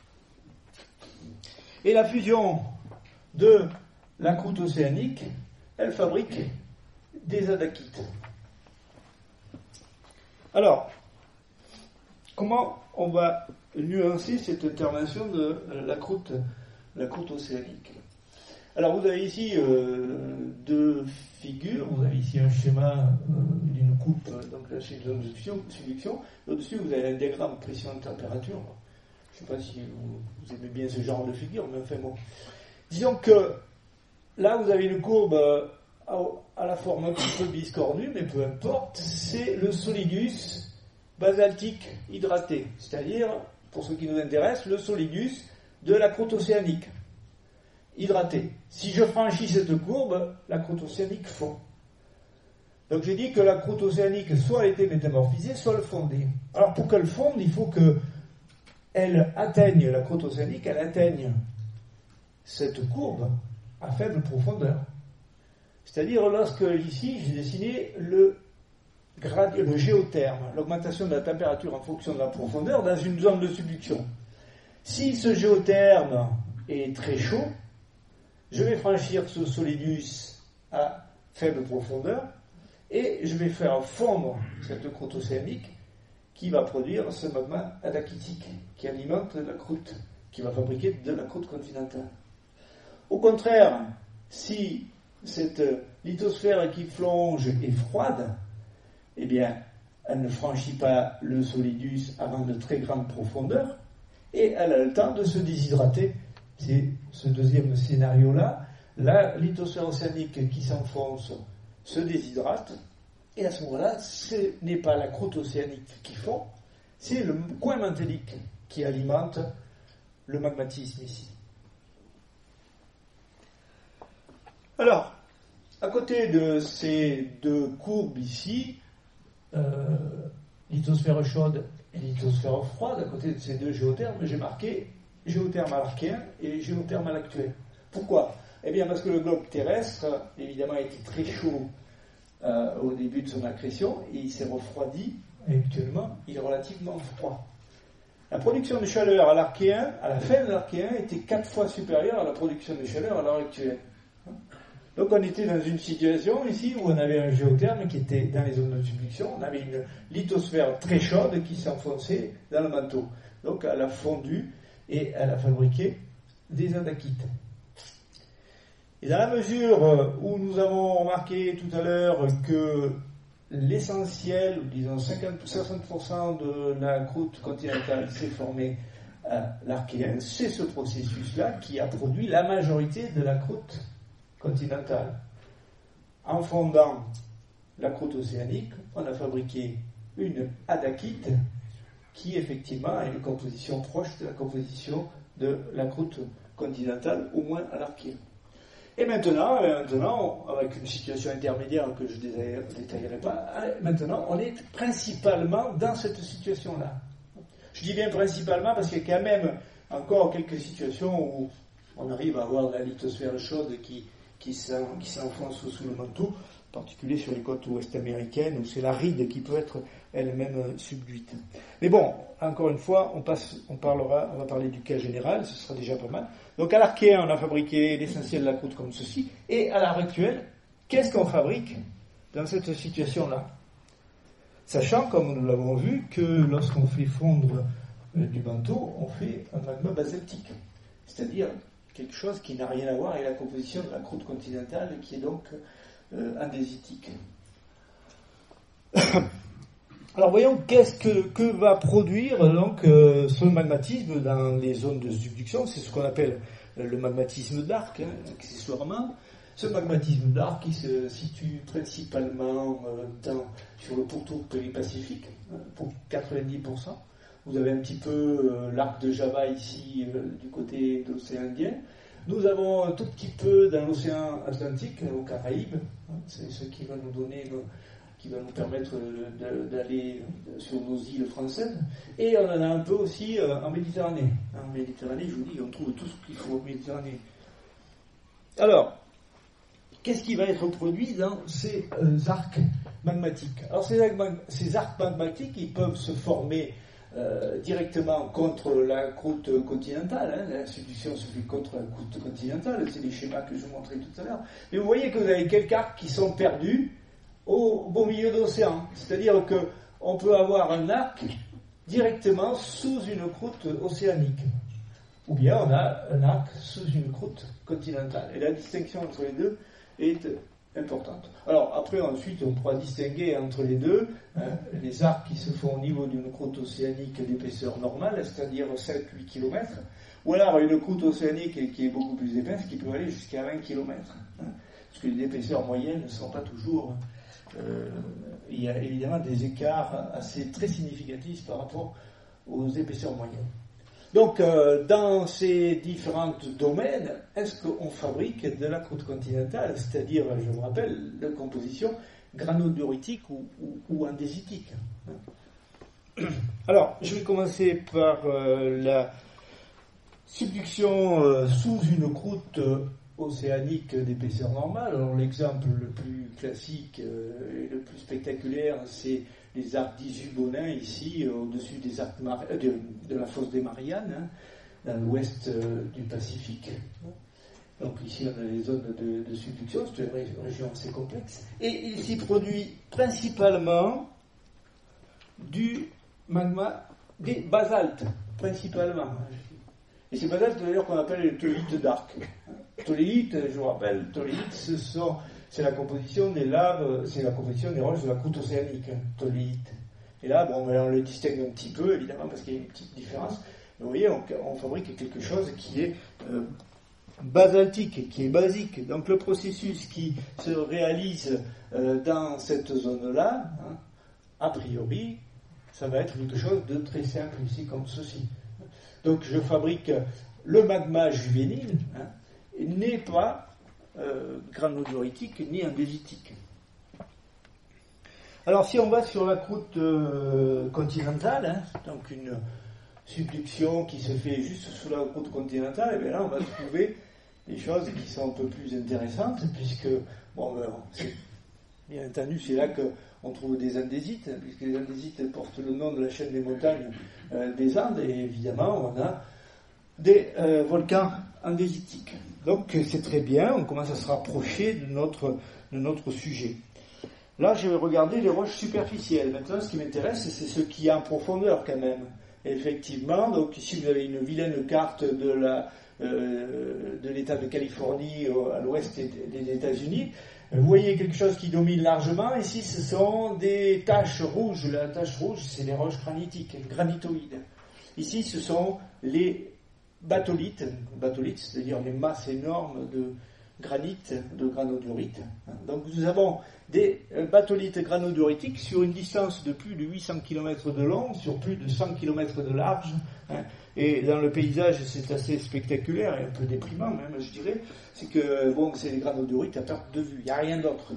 [SPEAKER 1] Et la fusion de la croûte océanique, elle fabrique des adakites. Alors, comment on va nuancer cette intervention de la croûte océanique? Alors vous avez ici deux figures, vous avez ici un schéma d'une coupe, donc là c'est une zone de subduction, au-dessus vous avez un diagramme pression-température. Je ne sais pas si vous aimez bien ce genre de figure, mais enfin bon. Disons que là vous avez une courbe à la forme un petit peu biscornue, mais peu importe, c'est le solidus basaltique hydraté, c'est-à-dire, pour ce qui nous intéresse, le solidus de la croûte océanique hydratée. Si je franchis cette courbe, la croûte océanique fond. Donc j'ai dit que la croûte océanique, soit elle était métamorphisée, soit elle fondait. Alors pour qu'elle fonde, il faut qu'elle atteigne, la croûte océanique, elle atteigne cette courbe à faible profondeur. C'est-à-dire lorsque ici j'ai dessiné le géotherme, l'augmentation de la température en fonction de la profondeur dans une zone de subduction. Si ce géotherme est très chaud, je vais franchir ce solidus à faible profondeur et je vais faire fondre cette croûte océanique qui va produire ce magma adakitique qui alimente la croûte, qui va fabriquer de la croûte continentale. Au contraire, si cette lithosphère qui plonge est froide, eh bien, elle ne franchit pas le solidus avant de très grande profondeur et elle a le temps de se déshydrater. C'est ce deuxième scénario-là. La lithosphère océanique qui s'enfonce se déshydrate et à ce moment-là, ce n'est pas la croûte océanique qui fond, c'est le coin mantélique qui alimente le magmatisme ici. Alors, à côté de ces deux courbes ici, lithosphère chaude et lithosphère froide, à côté de ces deux géothermes, j'ai marqué géotherme à l'archéen et géotherme à l'actuel. Pourquoi ? Eh bien parce que le globe terrestre, évidemment, a été très chaud au début de son accrétion et il s'est refroidi et actuellement il est relativement froid. La production de chaleur à l'archéen, à la fin de l'archéen, était 4 fois supérieure à la production de chaleur à l'heure actuelle. Donc on était dans une situation ici où on avait un géotherme qui était dans les zones de subduction, on avait une lithosphère très chaude qui s'enfonçait dans le manteau. Donc elle a fondu et elle a fabriqué des adakites. Et dans la mesure où nous avons remarqué tout à l'heure que l'essentiel, disons 60% de la croûte continentale s'est formée à l'archéen, c'est ce processus-là qui a produit la majorité de la croûte continentale. En fondant la croûte océanique, on a fabriqué une adakite qui effectivement a une composition proche de la composition de la croûte continentale, au moins à l'archéen. Et maintenant, avec une situation intermédiaire que je ne détaillerai pas, maintenant, on est principalement dans cette situation-là. Je dis bien principalement parce qu'il y a quand même encore quelques situations où on arrive à avoir la lithosphère chaude qui s'enfonce sous le manteau, en particulier sur les côtes ouest américaines, où c'est la ride qui peut être elle-même subduite. Mais bon, encore une fois, on va parler du cas général, ce sera déjà pas mal. Donc à l'Archéen, on a fabriqué l'essentiel de la croûte comme ceci, et à l'heure actuelle, qu'est-ce qu'on fabrique dans cette situation-là? Sachant, comme nous l'avons vu, que lorsqu'on fait fondre du manteau, on fait un magma basaltique, c'est-à-dire quelque chose qui n'a rien à voir avec la composition de la croûte continentale, qui est donc andésitique. Alors voyons que va produire donc ce magmatisme dans les zones de subduction. C'est ce qu'on appelle le magmatisme d'arc, accessoirement. Ce magmatisme d'arc qui se situe principalement sur le pourtour péripacifique, pour 90%. Vous avez un petit peu l'arc de Java ici du côté de l'océan Indien. Nous avons un tout petit peu dans l'océan Atlantique, aux Caraïbes. C'est ce qui va nous donner, qui va nous permettre d'aller sur nos îles françaises. Et on en a un peu aussi en Méditerranée. En Méditerranée, je vous dis, on trouve tout ce qu'il faut en Méditerranée. Alors, qu'est-ce qui va être produit dans ces arcs magmatiques? Alors, ces arcs magmatiques, ils peuvent se former directement contre la croûte continentale. La subduction se fait contre la croûte continentale, c'est les schémas que je vous montrais tout à l'heure. Mais vous voyez que vous avez quelques arcs qui sont perdus au beau milieu de l'océan. C'est-à-dire qu'on peut avoir un arc directement sous une croûte océanique. Ou bien on a un arc sous une croûte continentale. Et la distinction entre les deux est importante. Alors après, ensuite, on pourra distinguer entre les deux les arcs qui se font au niveau d'une croûte océanique d'épaisseur normale, c'est-à-dire 7-8 km, ou alors une croûte océanique qui est beaucoup plus épaisse, qui peut aller jusqu'à 20 km. Parce que les épaisseurs moyennes ne sont pas toujours... il y a évidemment des écarts très significatifs par rapport aux épaisseurs moyennes. Donc, dans ces différents domaines, est-ce qu'on fabrique de la croûte continentale, c'est-à-dire, je vous rappelle, de composition granodioritique ou andésitique? Alors, je vais commencer par la subduction sous une croûte océanique d'épaisseur normale. Alors, l'exemple le plus classique et le plus spectaculaire, c'est les arcs d'Isubonins, ici, au-dessus des arcs de la fosse des Mariannes, dans l'ouest du Pacifique. Donc ici, on a les zones de subduction, c'est une région assez complexe. Et il s'y produit principalement du magma, des basaltes, principalement. Et ces basaltes, d'ailleurs, qu'on appelle les tollites d'arc. Tollites, je vous rappelle, tollites, c'est la composition des laves, c'est la composition des roches de la croûte océanique, tollites. Et là, bon, on les distingue un petit peu, évidemment, parce qu'il y a une petite différence. Mais vous voyez, on fabrique quelque chose qui est basaltique, qui est basique. Donc le processus qui se réalise dans cette zone-là, a priori, ça va être quelque chose de très simple ici, comme ceci. Donc je fabrique le magma juvénile, n'est pas granodioritique ni andésitique. Alors si on va sur la croûte continentale, donc une subduction qui se fait juste sous la croûte continentale, et bien là on va trouver des choses qui sont un peu plus intéressantes, puisque, bien entendu, c'est là qu'on trouve des andésites, puisque les andésites portent le nom de la chaîne des montagnes des Andes, et évidemment on a des volcans andésitiques. Donc c'est très bien, on commence à se rapprocher de notre sujet. Là, je vais regarder les roches superficielles. Maintenant, ce qui m'intéresse, c'est ce qu'il y a en profondeur quand même. Et effectivement, donc ici vous avez une vilaine carte de l'État de Californie à l'ouest des États-Unis. Vous voyez quelque chose qui domine largement. Ici, ce sont des taches rouges. La tache rouge, c'est les roches granitiques, granitoïdes. Ici, ce sont les batholithes, c'est-à-dire les masses énormes granite de granodiorite. Donc nous avons des batholithes granodioritiques sur une distance de plus de 800 km de long, sur plus de 100 km de large. Et dans le paysage, c'est assez spectaculaire et un peu déprimant même, je dirais. C'est que c'est des granodiorites à perte de vue, il n'y a rien d'autre.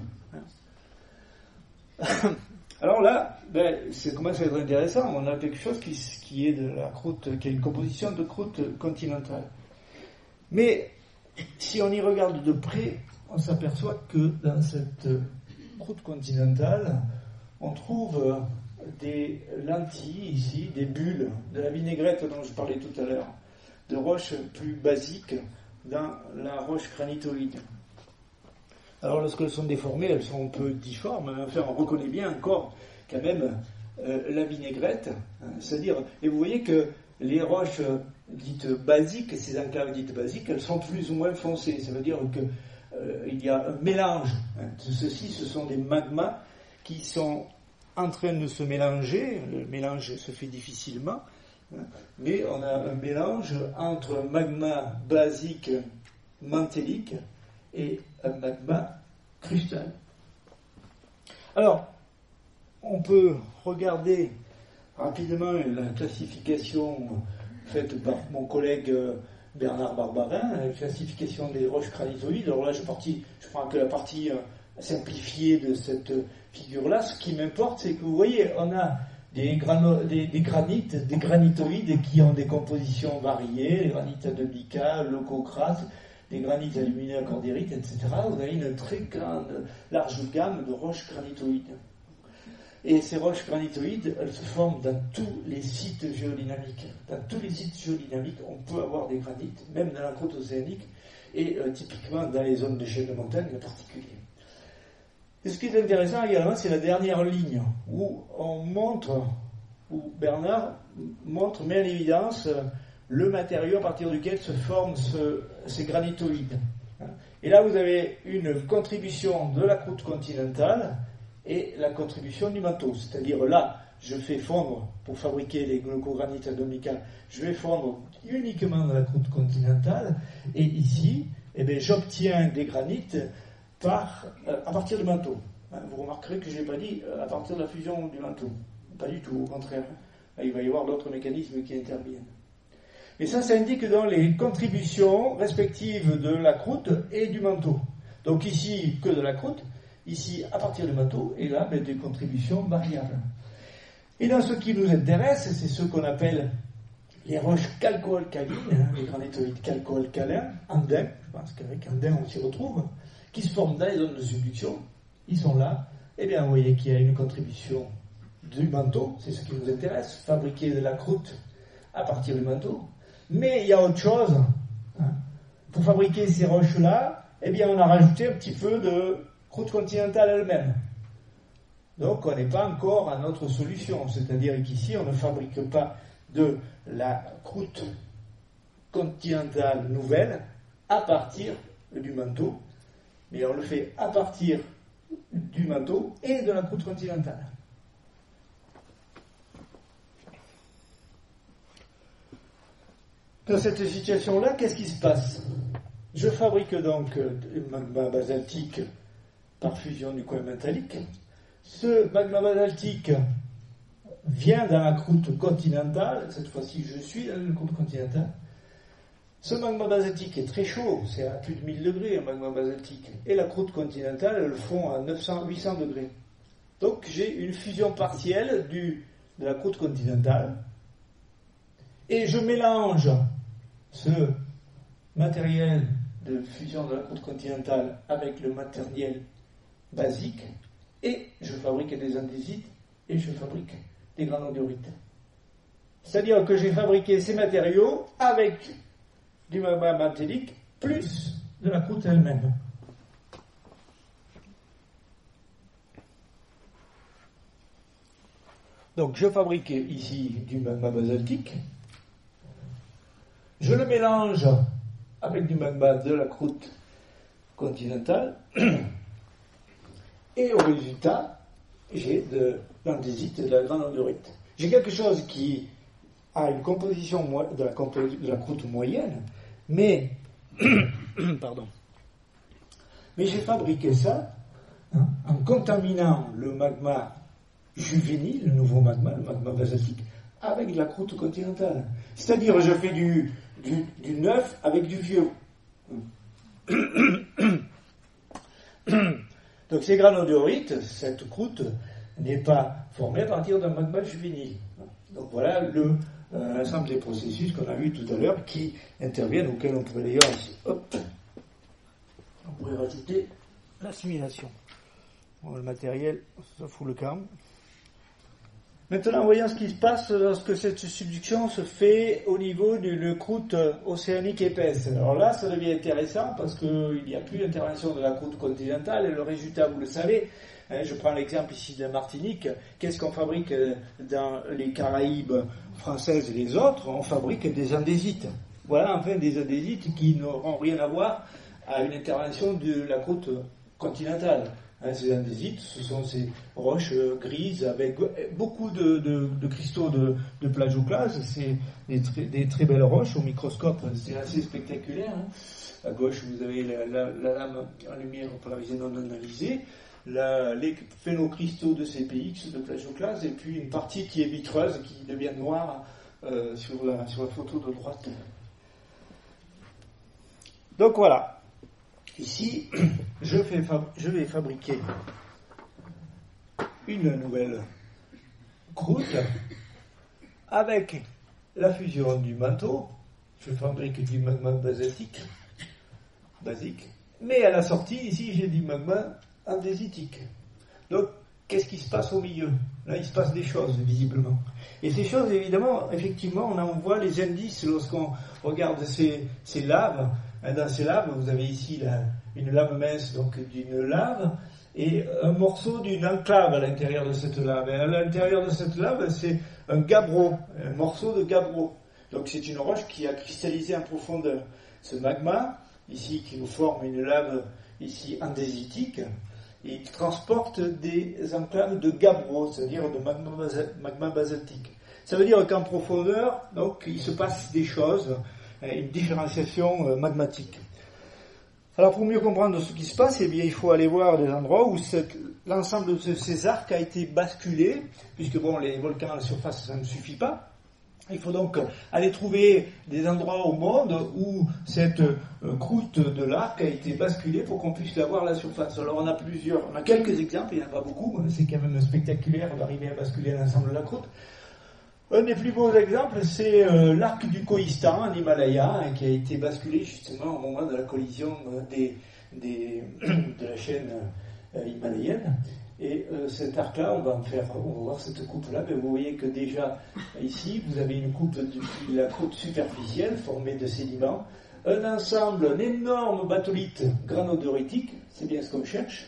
[SPEAKER 1] Alors là, ça commence à être intéressant. On a quelque chose qui est de la croûte, qui a une composition de croûte continentale. Mais si on y regarde de près, on s'aperçoit que dans cette croûte continentale, on trouve des lentilles ici, des bulles, de la vinaigrette dont je parlais tout à l'heure, de roches plus basiques dans la roche granitoïde. Alors lorsqu'elles sont déformées, elles sont un peu difformes, mais enfin on reconnaît bien encore quand même la vinaigrette, c'est-à-dire, et vous voyez que les roches dites basiques, ces enclaves dites basiques, elles sont plus ou moins foncées, ça veut dire qu'il y a un mélange. Ceci, ce sont des magmas qui sont en train de se mélanger, le mélange se fait difficilement, mais on a un mélange entre un magma basique mantélique et un magma crustal. Alors, on peut regarder rapidement la classification faite par mon collègue Bernard Barbarin, la classification des roches granitoïdes. Alors là, je prends que la partie simplifiée de cette figure-là. Ce qui m'importe, c'est que vous voyez, on a des granites, des granitoïdes qui ont des compositions variées, les granites de mica, leucocrate, des granites alumineux cordérites, etc. Vous avez une très large gamme de roches granitoïdes. Et ces roches granitoïdes, elles se forment dans tous les sites géodynamiques. Dans tous les sites géodynamiques, on peut avoir des granites, même dans la croûte océanique, et typiquement dans les zones de chaînes de montagne en particulier. Et ce qui est intéressant également, c'est la dernière ligne, où Bernard met en évidence le matériau à partir duquel se forment ces granitoïdes. Et là, vous avez une contribution de la croûte continentale et la contribution du manteau. C'est-à-dire là, je fais fondre, pour fabriquer les glucogranites adomica, je vais fondre uniquement dans la croûte continentale, et ici, j'obtiens des granites à partir du manteau. Vous remarquerez que je n'ai pas dit à partir de la fusion du manteau. Pas du tout, au contraire. Là, il va y avoir d'autres mécanismes qui interviennent. Mais ça indique donc les contributions respectives de la croûte et du manteau. Donc ici, que de la croûte, ici, à partir du manteau, et là, des contributions variables. Et dans ce qui nous intéresse, c'est ce qu'on appelle les roches calco-alcalines, les granitoïdes calco-alcalins, andins, je pense qu'avec andins on s'y retrouve, qui se forment dans les zones de subduction. Ils sont là. Eh bien, vous voyez qu'il y a une contribution du manteau, c'est ce qui nous intéresse, fabriquer de la croûte à partir du manteau. Mais il y a autre chose. Pour fabriquer ces roches-là, eh bien, on a rajouté un petit peu de croûte continentale elle-même. Donc, on n'est pas encore à notre solution. C'est-à-dire qu'ici, on ne fabrique pas de la croûte continentale nouvelle à partir du manteau, mais on le fait à partir du manteau et de la croûte continentale. Dans cette situation-là, qu'est-ce qui se passe ? Je fabrique donc du magma basaltique par fusion du coin métallique. Ce magma basaltique vient dans la croûte continentale. Cette fois-ci, je suis dans la croûte continentale. Ce magma basaltique est très chaud, c'est à plus de 1000 degrés, un magma basaltique. Et la croûte continentale, elle le fond à 800 degrés. Donc j'ai une fusion partielle de la croûte continentale. Et je mélange ce matériel de fusion de la croûte continentale avec le matériel basique, et je fabrique des andésites et je fabrique des granodiorites. C'est-à-dire que j'ai fabriqué ces matériaux avec du magma mantélique plus de la croûte elle-même. Donc je fabrique ici du magma basaltique, je le mélange avec du magma de la croûte continentale, et au résultat, j'ai de l'andésite et de la granodiorite. J'ai quelque chose qui a une composition de la croûte moyenne, mais
[SPEAKER 2] Mais j'ai fabriqué ça en contaminant le magma juvénile, le nouveau magma, le magma basaltique, avec de la croûte continentale. C'est-à-dire, je fais du neuf avec du vieux. Donc ces granodiorites, cette croûte, n'est pas formée à partir d'un magma juvénile. Donc voilà l'ensemble des processus qu'on a vu tout à l'heure qui interviennent, auxquels on pourrait d'ailleurs on pourrait rajouter l'assimilation. Bon, le matériel, ça fout le camp. Maintenant, voyons ce qui se passe lorsque cette subduction se fait au niveau d'une croûte océanique épaisse. Alors là, ça devient intéressant parce qu'il n'y a plus d'intervention de la croûte continentale et le résultat, vous le savez. Je prends l'exemple ici de Martinique. Qu'est-ce qu'on fabrique dans les Caraïbes françaises et les autres? On fabrique des andésites. Voilà enfin des andésites qui n'auront rien à voir à une intervention de la croûte continentale. Ces andésites, ce sont ces roches grises avec beaucoup de cristaux de plagioclase. C'est des très belles roches au microscope, c'est assez spectaculaire. À gauche, vous avez la lame en lumière polarisée non analysée, les phénocristaux de CPX, de plagioclase, et puis une partie qui est vitreuse, qui devient noire sur la photo de droite. Donc voilà. Ici, je vais fabriquer une nouvelle croûte avec la fusion du manteau. Je fabrique du magma basaltique, basique, mais à la sortie, ici, j'ai du magma andésitique. Donc, qu'est-ce qui se passe au milieu? Là, il se passe des choses, visiblement. Et ces choses, évidemment, effectivement, on en voit les indices lorsqu'on regarde ces laves. Dans ces laves, vous avez ici une lame mince donc d'une lave et un morceau d'une enclave à l'intérieur de cette lave. Et à l'intérieur de cette lave, c'est un gabbro, un morceau de gabbro. Donc c'est une roche qui a cristallisé en profondeur. Ce magma, ici, qui nous forme une lave ici andésitique, il transporte des enclaves de gabbro, c'est-à-dire de magma basaltique. Ça veut dire qu'en profondeur, donc, il se passe des choses, une différenciation magmatique. Alors pour mieux comprendre ce qui se passe, eh bien, il faut aller voir des endroits où l'ensemble de ces arcs a été basculé, puisque bon, les volcans à la surface, ça ne suffit pas. Il faut donc aller trouver des endroits au monde où cette croûte de l'arc a été basculée pour qu'on puisse la voir à la surface. Alors on a quelques exemples, il n'y en a pas beaucoup, mais c'est quand même spectaculaire d'arriver à basculer l'ensemble de la croûte. Un des plus beaux exemples, c'est l'arc du Kohistan, en Himalaya, qui a été basculé justement au moment de la collision de la chaîne himalayenne. Et cet arc-là, on va voir cette coupe-là, mais vous voyez que déjà, ici, vous avez une coupe depuis la croûte superficielle, formée de sédiments, un ensemble, un énorme batholite granodoritique, c'est bien ce qu'on cherche,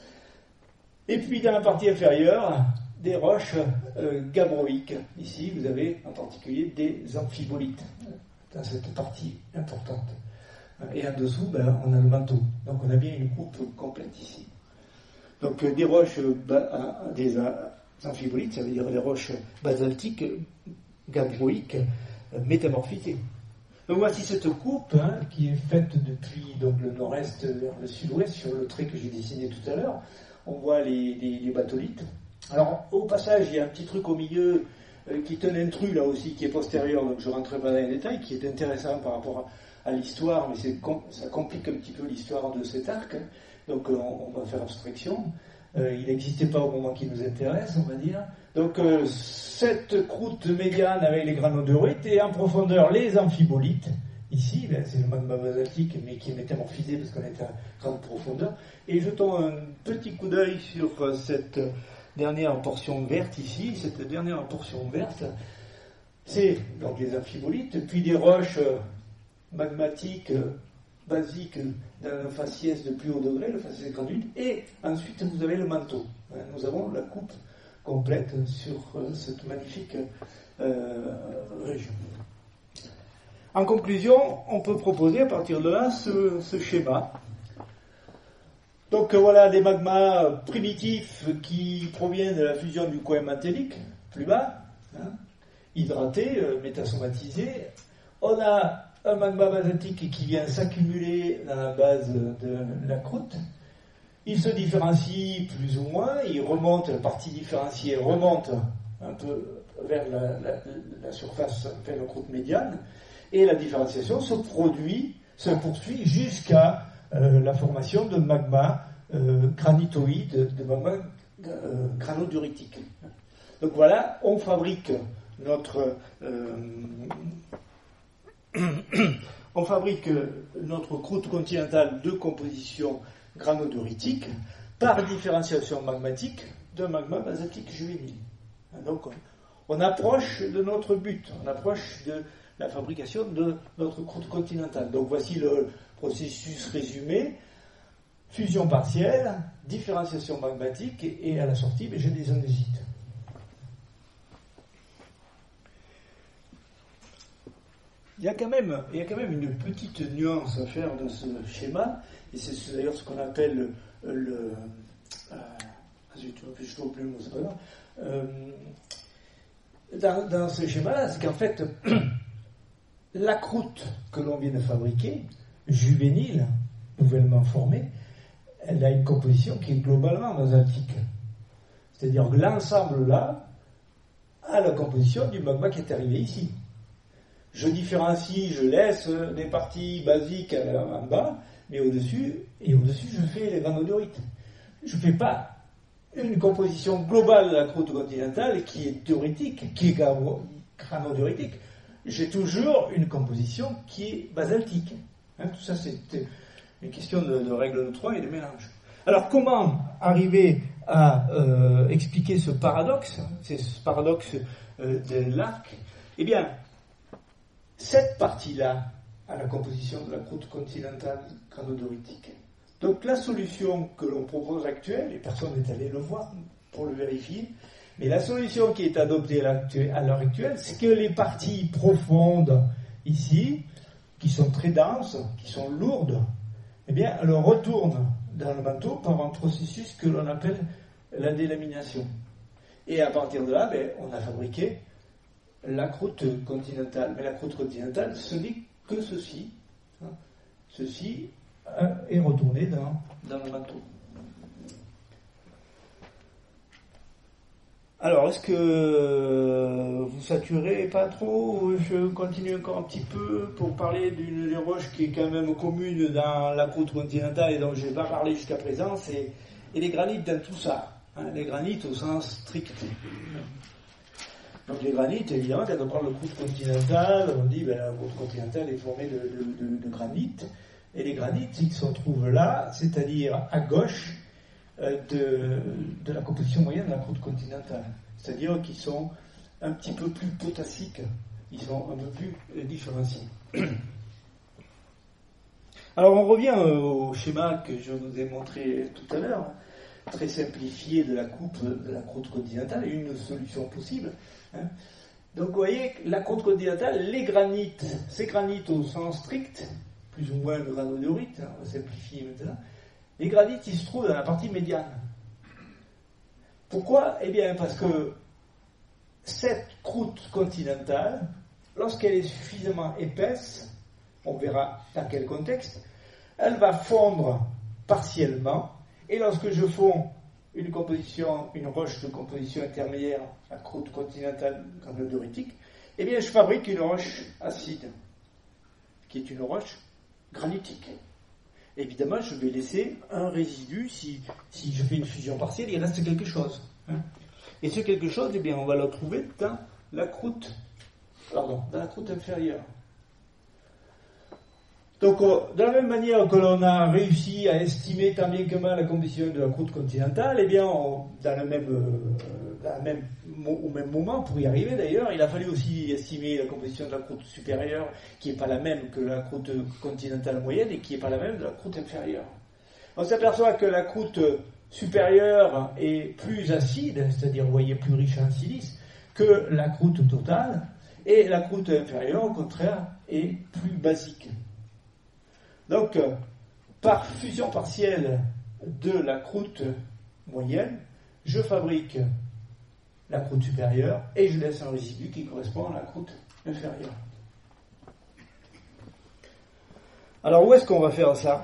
[SPEAKER 2] et puis dans la partie inférieure, des roches gabbroïques. Ici, vous avez en particulier des amphibolites, dans cette partie importante. Et en dessous, on a le manteau. Donc on a bien une coupe complète ici. Donc des roches, des amphibolites, ça veut dire des roches basaltiques, gabbroïques, métamorphisées. Donc voici cette coupe qui est faite depuis donc, le nord-est vers le sud-ouest, sur le trait que j'ai dessiné tout à l'heure. On voit les batholithes. Alors au passage, il y a un petit truc au milieu qui est un intrus là aussi, qui est postérieur, donc je ne rentrerai pas dans les détails, qui est intéressant par rapport à l'histoire, mais ça complique un petit peu l'histoire de cet arc. Donc on va faire abstraction. Il n'existait pas au moment qui nous intéresse, on va dire. Donc cette croûte médiane avec les granodorites et en profondeur les amphibolites. Ici, c'est le magma basaltique, mais qui est métamorphisé parce qu'on est à grande profondeur. Et jetons un petit coup d'œil sur cette dernière portion verte ici. Cette dernière portion verte, c'est donc les amphibolites, puis des roches magmatiques basique dans le faciès de plus haut degré, le faciès granule, et ensuite vous avez le manteau. Nous avons la coupe complète sur cette magnifique région. En conclusion, on peut proposer à partir de là ce schéma. Donc voilà des magmas primitifs qui proviennent de la fusion du coin mantélique, plus bas, hydratés, métasomatisés. On a un magma basaltique qui vient s'accumuler dans la base de la croûte. Il se différencie plus ou moins, il remonte, la partie différenciée remonte un peu vers la surface, vers la croûte médiane, et la différenciation se poursuit jusqu'à la formation de magma granitoïde, de magma granoduritique. Donc voilà, on fabrique notre croûte continentale de composition granoduritique par différenciation magmatique d'un magma basaltique juvénile. Donc on approche de notre but, on approche de la fabrication de notre croûte continentale. Donc voici le processus résumé: fusion partielle, différenciation magmatique, et à la sortie, j'ai des andésites. Il y a quand même une petite nuance à faire dans ce schéma, et c'est d'ailleurs ce qu'on appelle je trouve plus le mot, c'est pas grave. Dans ce schéma-là, c'est qu'en fait, la croûte que l'on vient de fabriquer, juvénile, nouvellement formée, elle a une composition qui est globalement basaltique. C'est-à-dire que l'ensemble là a la composition du magma qui est arrivé ici. Je différencie, je laisse des parties basiques en bas, mais au-dessus, je fais les granodurites. Je ne fais pas une composition globale de la croûte continentale qui est théorique, qui est granoduritique. J'ai toujours une composition qui est basaltique. Tout ça, c'est une question de règle de 3 et de mélange. Alors, comment arriver à expliquer ce paradoxe, de l'arc? Eh bien, cette partie-là a la composition de la croûte continentale granoduritique. Donc la solution que l'on propose actuelle, et personne n'est allé le voir pour le vérifier, mais la solution qui est adoptée à l'heure actuelle, c'est que les parties profondes ici, qui sont très denses, qui sont lourdes, eh bien, elles retournent dans le manteau par un processus que l'on appelle la délamination. Et à partir de là, on a fabriqué la croûte continentale. Mais la croûte continentale, ce n'est que ceci. Ceci est retourné dans le manteau. Alors, est-ce que vous saturez pas trop, ou je continue encore un petit peu pour parler d'une des roches qui est quand même commune dans la croûte continentale et dont je n'ai pas parlé jusqu'à présent, c'est les granites dans tout ça. Les granites au sens strict. Donc les granites, évidemment, quand on parle de croûte continentale, on dit la croûte continentale est formée de granit, et les granites, ils se trouvent là, c'est-à-dire à gauche de la composition moyenne de la croûte continentale. C'est-à-dire qu'ils sont un petit peu plus potassiques, ils sont un peu plus différenciés. Alors on revient au schéma que je vous ai montré tout à l'heure, très simplifié de la coupe de la croûte continentale, et une solution possible. Donc vous voyez, la croûte continentale, les granites, ces granites au sens strict, plus ou moins le granodurite, on va simplifier maintenant, les granites, ils se trouvent dans la partie médiane. Pourquoi ? Eh bien, parce que cette croûte continentale, lorsqu'elle est suffisamment épaisse, on verra dans quel contexte, elle va fondre partiellement, et lorsque je fonds une roche de composition intermédiaire, la croûte continentale granoduritique, eh bien, je fabrique une roche acide, qui est une roche granitique. Évidemment, je vais laisser un résidu, si je fais une fusion partielle, il reste quelque chose. Et ce quelque chose, eh bien, on va le trouver dans la croûte inférieure. Donc, de la même manière que l'on a réussi à estimer tant bien que mal la composition de la croûte continentale, eh bien, au même moment, pour y arriver d'ailleurs, il a fallu aussi estimer la composition de la croûte supérieure, qui n'est pas la même que la croûte continentale moyenne et qui n'est pas la même de la croûte inférieure. On s'aperçoit que la croûte supérieure est plus acide, c'est-à-dire, vous voyez, plus riche en silice, que la croûte totale, et la croûte inférieure, au contraire, est plus basique. Donc, par fusion partielle de la croûte moyenne, je fabrique la croûte supérieure et je laisse un résidu qui correspond à la croûte inférieure. Alors où est-ce qu'on va faire ça?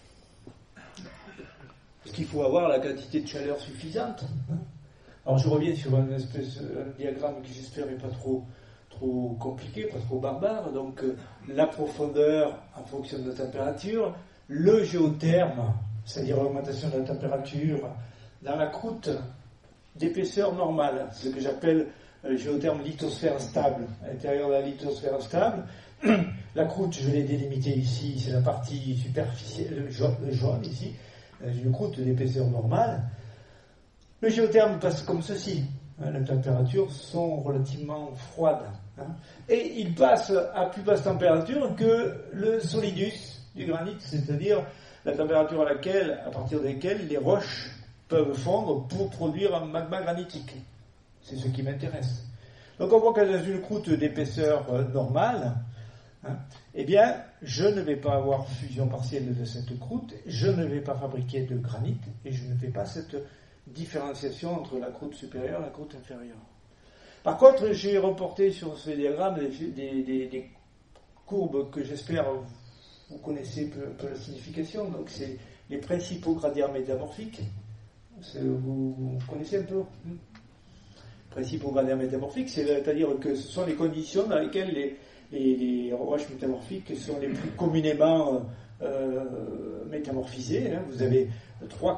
[SPEAKER 2] Parce qu'il faut avoir la quantité de chaleur suffisante. Alors je reviens sur un diagramme qui j'espère n'est pas trop compliqué, pas trop barbare. Donc la profondeur en fonction de la température, le géotherme, c'est-à-dire l'augmentation de la température dans la croûte d'épaisseur normale, ce que j'appelle géotherme lithosphère stable. À l'intérieur de la lithosphère stable, la croûte, je l'ai délimitée ici, c'est la partie superficielle, le jaune ici, une croûte d'épaisseur normale. Le géotherme passe comme ceci. Les températures sont relativement froides. Et il passe à plus basse température que le solidus du granit, c'est-à-dire la température à partir de laquelle les roches peuvent fondre pour produire un magma granitique. C'est ce qui m'intéresse. Donc on voit que dans une croûte d'épaisseur normale, eh bien, je ne vais pas avoir fusion partielle de cette croûte, je ne vais pas fabriquer de granit, et je ne fais pas cette différenciation entre la croûte supérieure et la croûte inférieure. Par contre, j'ai reporté sur ce diagramme des courbes que j'espère vous connaissez un peu la signification. Donc, c'est les principaux gradients métamorphiques. Vous connaissez un peu principaux gradients métamorphiques, c'est-à-dire que ce sont les conditions dans lesquelles les roches métamorphiques sont les plus communément métamorphisées. Vous avez trois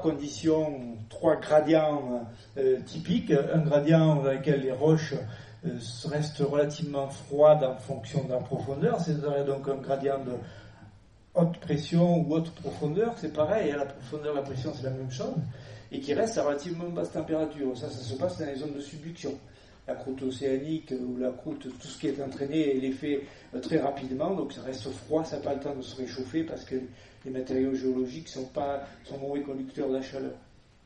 [SPEAKER 2] gradients typiques. Un gradient dans lequel les roches restent relativement froides en fonction de la profondeur, c'est-à-dire donc un gradient de haute pression ou haute profondeur, c'est pareil, la profondeur et la pression c'est la même chose, et qui reste à relativement basse température. Ça se passe dans les zones de subduction. La croûte océanique ou la croûte, tout ce qui est entraîné, elle est fait très rapidement, donc ça reste froid, ça n'a pas le temps de se réchauffer parce que les matériaux géologiques sont mauvais conducteurs de la chaleur.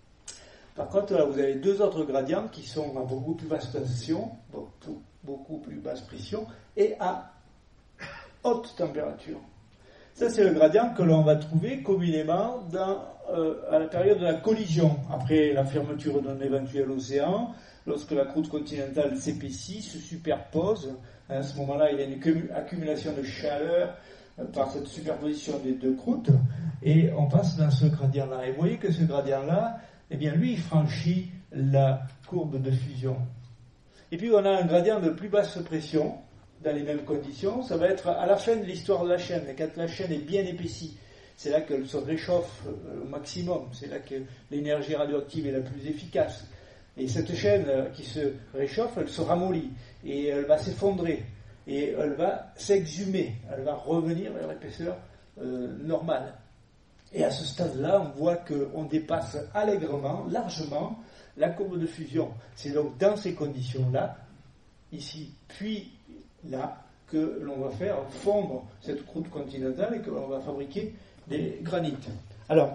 [SPEAKER 2] Par contre, là, vous avez deux autres gradients qui sont à beaucoup plus basse pression, beaucoup plus basse pression, et à haute température. Ça, c'est le gradient que l'on va trouver communément à la période de la collision, après la fermeture d'un éventuel océan. Lorsque la croûte continentale s'épaissit, se superpose, à ce moment-là, il y a une accumulation de chaleur par cette superposition des deux croûtes, et on passe dans ce gradient-là. Et vous voyez que ce gradient-là, eh bien, lui, il franchit la courbe de fusion. Et puis, on a un gradient de plus basse pression, dans les mêmes conditions. Ça va être à la fin de l'histoire de la chaîne, quand la chaîne est bien épaissie. C'est là qu'elle se réchauffe au maximum, c'est là que l'énergie radioactive est la plus efficace. Et cette chaîne qui se réchauffe, elle se ramollit, et elle va s'effondrer, et elle va s'exhumer, elle va revenir vers l'épaisseur normale. Et à ce stade-là, on voit qu'on dépasse allègrement, largement, la courbe de fusion. C'est donc dans ces conditions-là, ici, puis là, que l'on va faire fondre cette croûte continentale et que l'on va fabriquer des granites. Alors,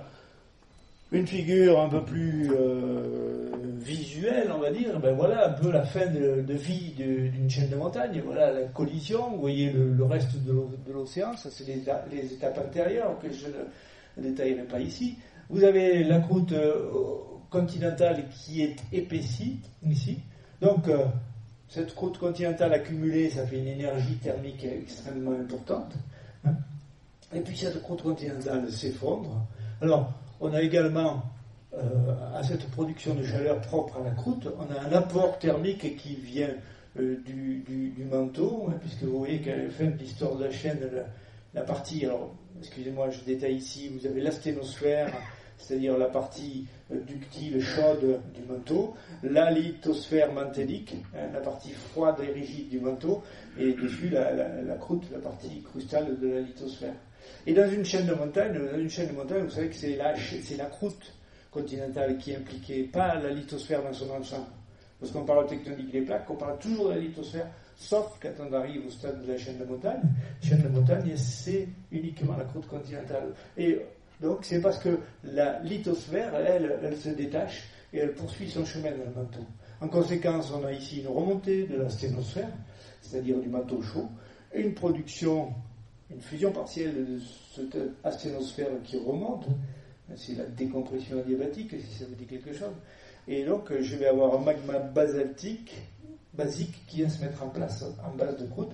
[SPEAKER 2] une figure un peu plus visuelle, on va dire, ben voilà un peu la fin de vie d'une chaîne de montagne. Voilà la collision, vous voyez le reste de l'océan, ça c'est les étapes antérieures que je ne détaillerai pas ici. Vous avez la croûte continentale qui est épaissie, ici. Donc, cette croûte continentale accumulée, ça fait une énergie thermique extrêmement importante. Et puis cette croûte continentale s'effondre. Alors, on a également, à cette production de chaleur propre à la croûte, on a un apport thermique qui vient du manteau, puisque vous voyez qu'à la fin de l'histoire de la chaîne, la partie, alors, excusez-moi, je détaille ici, vous avez l'asténosphère, c'est-à-dire la partie ductile chaude du manteau, la lithosphère mantélique, la partie froide et rigide du manteau, et dessus la croûte, la partie crustale de la lithosphère. Et dans une chaîne de montagne, vous savez que c'est la croûte continentale qui est impliquée, pas la lithosphère dans son ensemble. Lorsqu'on parle de tectonique des plaques, on parle toujours de la lithosphère, sauf quand on arrive au stade de la chaîne de montagne. La chaîne de montagne, c'est uniquement la croûte continentale. Et donc, c'est parce que la lithosphère, elle se détache et elle poursuit son chemin dans le manteau. En conséquence, on a ici une remontée de la sténosphère, c'est-à-dire du manteau chaud, une fusion partielle de cette asténosphère qui remonte, c'est la décompression adiabatique, si ça vous dit quelque chose. Et donc, je vais avoir un magma basique qui vient se mettre en place en base de croûte,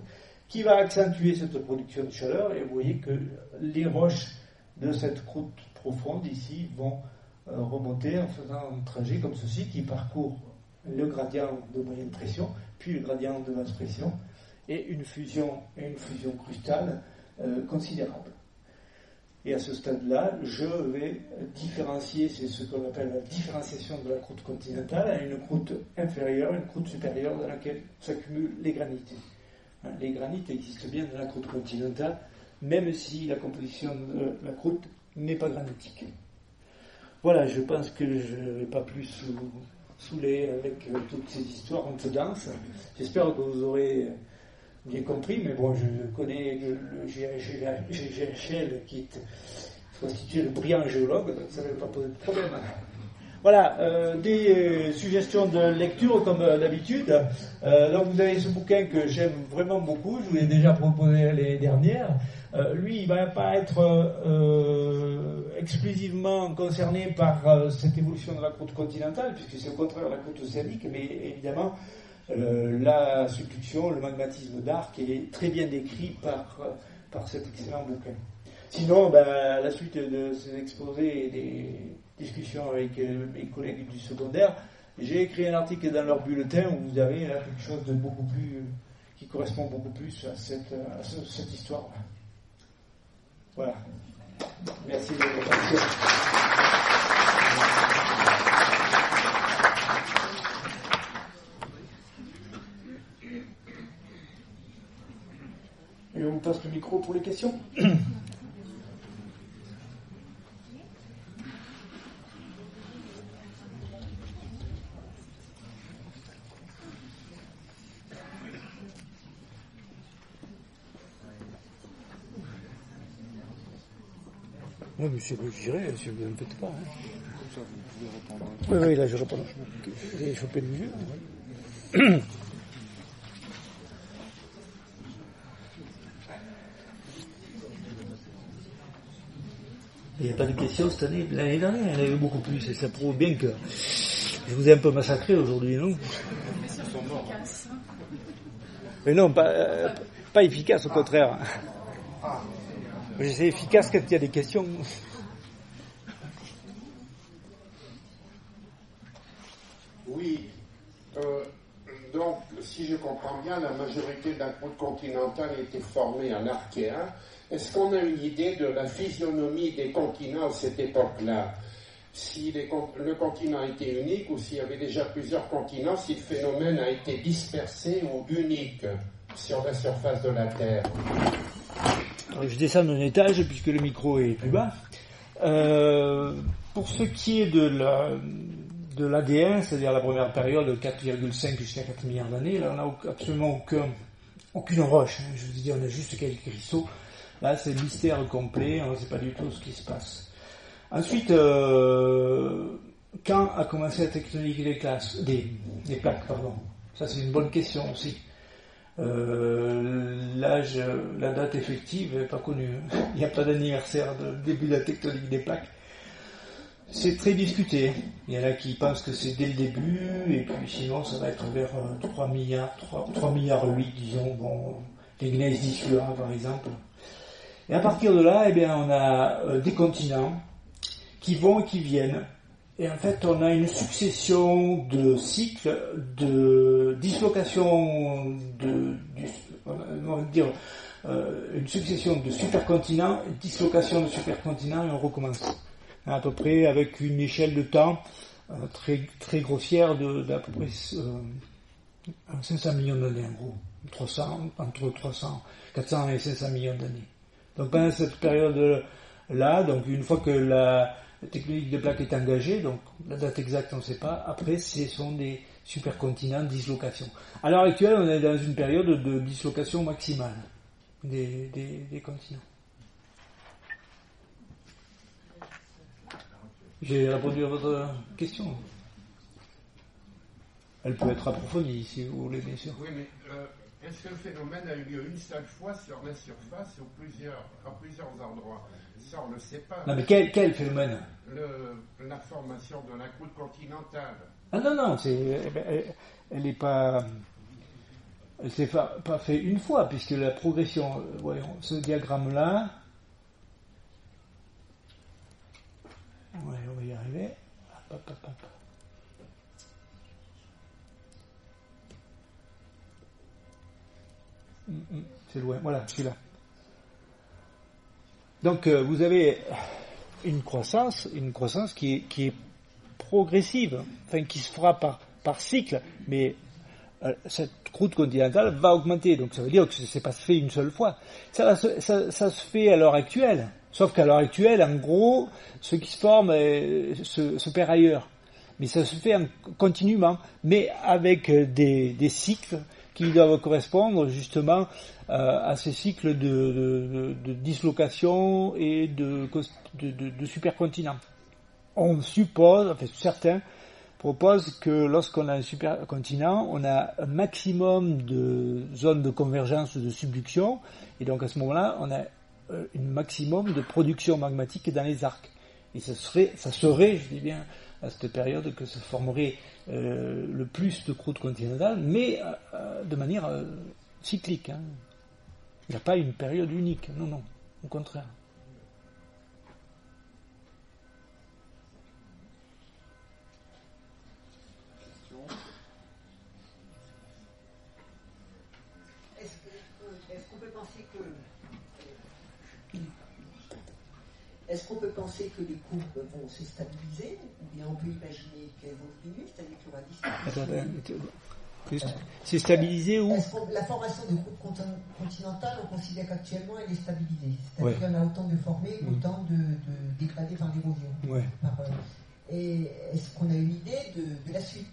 [SPEAKER 2] qui va accentuer cette production de chaleur, et vous voyez que les roches de cette croûte profonde ici vont remonter en faisant un trajet comme ceci qui parcourt le gradient de moyenne pression, puis le gradient de basse pression, et une fusion crustale considérable. Et à ce stade-là, je vais différencier, c'est ce qu'on appelle la différenciation de la croûte continentale, à une croûte inférieure, une croûte supérieure dans laquelle s'accumulent les granites. Les granites existent bien dans la croûte continentale, même si la composition de la croûte n'est pas granitique. Voilà, je pense que je ne vais pas plus saouler avec toutes ces histoires un peu denses. J'espère que vous aurez bien compris, mais bon, je connais le GHL qui est constitué de brillants géologues, donc ça ne va pas poser de problème. Voilà, des suggestions de lecture comme d'habitude. Donc vous avez ce bouquin que j'aime vraiment beaucoup, je vous l'ai déjà proposé l'année dernière. Lui, il ne va pas être exclusivement concerné par cette évolution de la croûte continentale, puisque c'est au contraire la croûte océanique, mais évidemment la subduction, le magmatisme d'Arc est très bien décrit par cet excellent bouquin. Sinon, à la suite de ces exposés et des discussions avec mes collègues du secondaire, j'ai écrit un article dans leur bulletin où vous avez là quelque chose de beaucoup plus qui correspond beaucoup plus à cette histoire-là. Voilà. Merci de votre attention. Et on vous passe le micro pour les questions.
[SPEAKER 3] Oui, monsieur, je dirais, si vous ne me faites pas. Hein.
[SPEAKER 4] Comme ça, vous pouvez répondre.
[SPEAKER 3] Oui, là, je réponds. J'ai chopé le vieux. Oui. Il n'y a pas de questions cette année. L'année dernière, il y en avait beaucoup plus. Et ça prouve bien que je vous ai un peu massacré aujourd'hui, non? Mais non, pas efficace, au contraire. C'est efficace quand il y a des questions.
[SPEAKER 5] Oui. Donc, si je comprends bien, la majorité de la croûte continentale était formée en archéen. Est-ce qu'on a une idée de la physionomie des continents à cette époque-là? Si le continent était unique ou s'il y avait déjà plusieurs continents, si le phénomène a été dispersé ou unique sur la surface de la Terre?
[SPEAKER 3] Alors, je descends d'un étage puisque le micro est plus bas. Pour ce qui est de l'ADN, c'est-à-dire la première période de 4,5 jusqu'à 4 milliards d'années, là on n'a absolument aucune roche. Hein. Je vous dis, on a juste quelques cristaux. Là, c'est le mystère complet, on ne sait pas du tout ce qui se passe. Ensuite, quand a commencé la tectonique des plaques, pardon. Ça, c'est une bonne question aussi. L'âge, la date effective n'est pas connue. Il n'y a pas d'anniversaire de début de la tectonique des plaques. C'est très discuté. Il y en a qui pensent que c'est dès le début, et puis sinon ça va être vers 3 milliards 8, disons, bon, les gneiss d'Isua par exemple. Et à partir de là, eh bien, on a des continents qui vont et qui viennent. Et en fait, on a une succession de cycles de dislocation on va dire, une succession de supercontinents, dislocation de supercontinents, et on recommence. À peu près avec une échelle de temps très, très grossière d'à peu près 500 millions d'années, en gros. Entre 400 et 500 millions d'années. Donc pendant cette période-là, donc une fois que la tectonique des plaques est engagée, donc la date exacte on ne sait pas, après ce sont des supercontinents de dislocation. À l'heure actuelle, on est dans une période de dislocation maximale des continents. J'ai répondu à votre question. Elle peut être approfondie si vous voulez, bien sûr.
[SPEAKER 5] Oui, mais est-ce que le phénomène a eu lieu une seule fois sur la surface ou à plusieurs endroits? Ça, on ne le sait pas.
[SPEAKER 3] Non, mais quel phénomène?
[SPEAKER 5] La formation de la croûte continentale.
[SPEAKER 3] Ah non, elle n'est pas... C'est pas fait une fois, puisque la progression, voyons, ce diagramme-là, ouais, on va y arriver. Hop. C'est loin, voilà, celui-là. Donc vous avez une croissance qui est progressive, enfin qui se fera par cycle, mais cette croûte continentale va augmenter, donc ça veut dire que c'est pas fait une seule fois. Ça se fait à l'heure actuelle, sauf qu'à l'heure actuelle, en gros, ce qui se forme se perd ailleurs. Mais ça se fait continuellement, mais avec des cycles qui doivent correspondre justement à ces cycles de dislocation et de supercontinent. On suppose, enfin certains proposent que lorsqu'on a un supercontinent, on a un maximum de zones de convergence ou de subduction, et donc à ce moment-là, on a un maximum de production magmatique dans les arcs. Et ça serait, je dis bien, à cette période que se formerait le plus de croûte continentale, mais de manière cyclique. Hein. Il n'y a pas une période unique, non, au contraire.
[SPEAKER 6] Est-ce qu'on peut penser que les courbes vont se stabiliser, ou bien on peut imaginer qu'elles vont diminuer, c'est-à-dire qu'il y aura distribution?
[SPEAKER 3] C'est stabilisé ou
[SPEAKER 6] la formation de croûte continentale, on considère qu'actuellement elle est stabilisée, c'est-à-dire qu'il y en a autant de formés qu'autant de dégradés par l'érosion.
[SPEAKER 3] Ouais.
[SPEAKER 6] Et est-ce qu'on a une idée de la suite?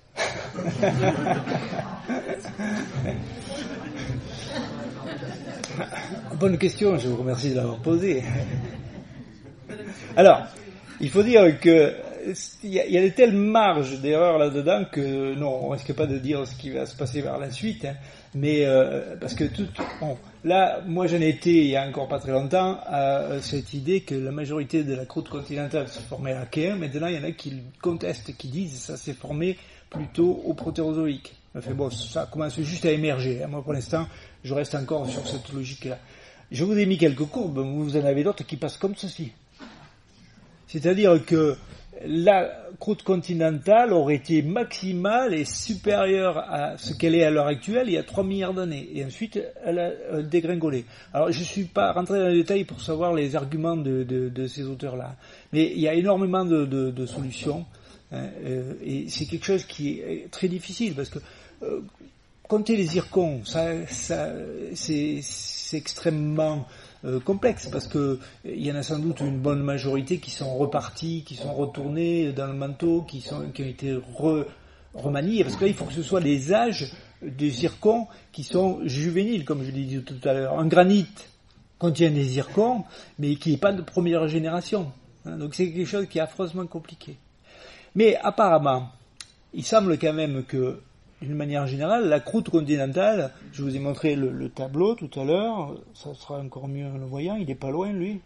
[SPEAKER 3] Bonne question, je vous remercie de l'avoir posée. Alors, il faut dire que il y a de telles marges d'erreur là-dedans que non, on risque pas de dire ce qui va se passer vers la suite, hein, mais parce que là, moi j'en étais il y a encore pas très longtemps à cette idée que la majorité de la croûte continentale se formait à l'archéen. Maintenant, il y en a qui contestent, qui disent que ça s'est formé plutôt au protérozoïque. Enfin bon, ça commence juste à émerger. Hein. Moi, pour l'instant, je reste encore sur cette logique-là. Je vous ai mis quelques courbes, vous en avez d'autres qui passent comme ceci. C'est-à-dire que la croûte continentale aurait été maximale et supérieure à ce qu'elle est à l'heure actuelle il y a 3 milliards d'années. Et ensuite, elle a dégringolé. Alors, je ne suis pas rentré dans les détails pour savoir les arguments de ces auteurs-là. Mais il y a énormément de solutions. Hein, et c'est quelque chose qui est très difficile parce que compter les zircons, c'est extrêmement complexe parce que il y en a sans doute une bonne majorité qui sont repartis, qui sont retournés dans le manteau, qui ont été remaniés, parce que là il faut que ce soit les âges des zircons qui sont juvéniles, comme je l'ai dit tout à l'heure. Un granit contient des zircons, mais qui n'est pas de première génération. Donc c'est quelque chose qui est affreusement compliqué. Mais apparemment, il semble quand même que d'une manière générale, la croûte continentale, je vous ai montré le tableau tout à l'heure, ça sera encore mieux en le voyant, il n'est pas loin lui.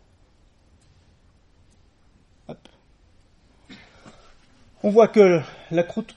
[SPEAKER 3] Hop. On voit que la croûte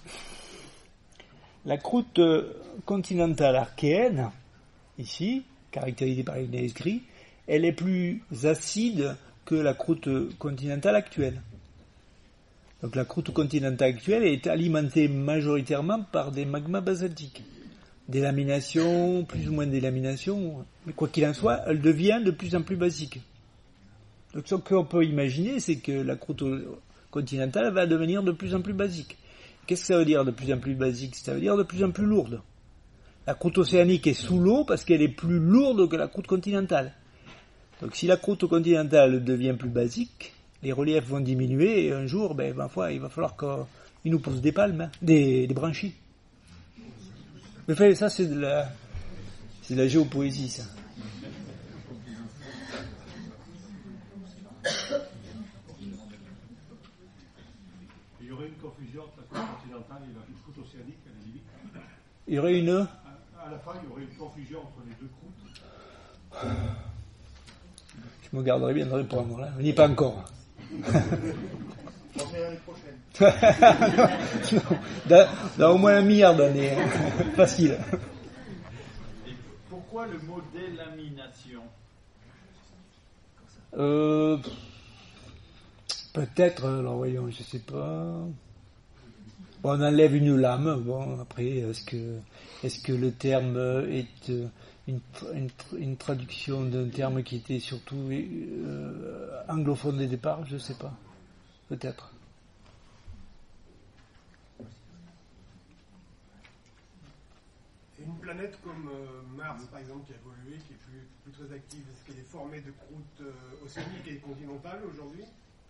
[SPEAKER 3] continentale archéenne, ici, caractérisée par une neige gris, elle est plus acide que la croûte continentale actuelle. Donc la croûte continentale actuelle est alimentée majoritairement par des magmas basaltiques. Des laminations, plus ou moins des laminations, mais quoi qu'il en soit, elle devient de plus en plus basique. Donc ce qu'on peut imaginer, c'est que la croûte continentale va devenir de plus en plus basique. Qu'est-ce que ça veut dire de plus en plus basique? Ça veut dire de plus en plus lourde. La croûte océanique est sous l'eau parce qu'elle est plus lourde que la croûte continentale. Donc si la croûte continentale devient plus basique, les reliefs vont diminuer et un jour, ma foi, il va falloir qu'il nous pousse des palmes, hein, des branchies. Mais fait, ça c'est de la géopoésie, ça.
[SPEAKER 7] Il y aurait une confusion entre la croûte continentale et la croûte océanique à la limite.
[SPEAKER 3] Il y aurait une...
[SPEAKER 7] À la fin, il y aurait une confusion entre les deux croûtes.
[SPEAKER 3] Je me garderai bien de répondre, là. On n'y est pas encore.
[SPEAKER 8] revenez l'année prochaine.
[SPEAKER 3] dans au moins 1 milliard d'années, hein. Facile.
[SPEAKER 9] Et pourquoi le mot délamination?
[SPEAKER 3] Peut-être, alors voyons, je sais pas. Bon, on enlève une lame. Bon, après, est-ce que le terme est une traduction d'un terme qui était surtout anglophone dès départ? Je sais pas. Peut-être.
[SPEAKER 10] Une planète comme Mars, par exemple, qui a évolué, qui est plus très active, est-ce qu'elle est formée de croûtes océaniques et continentales aujourd'hui?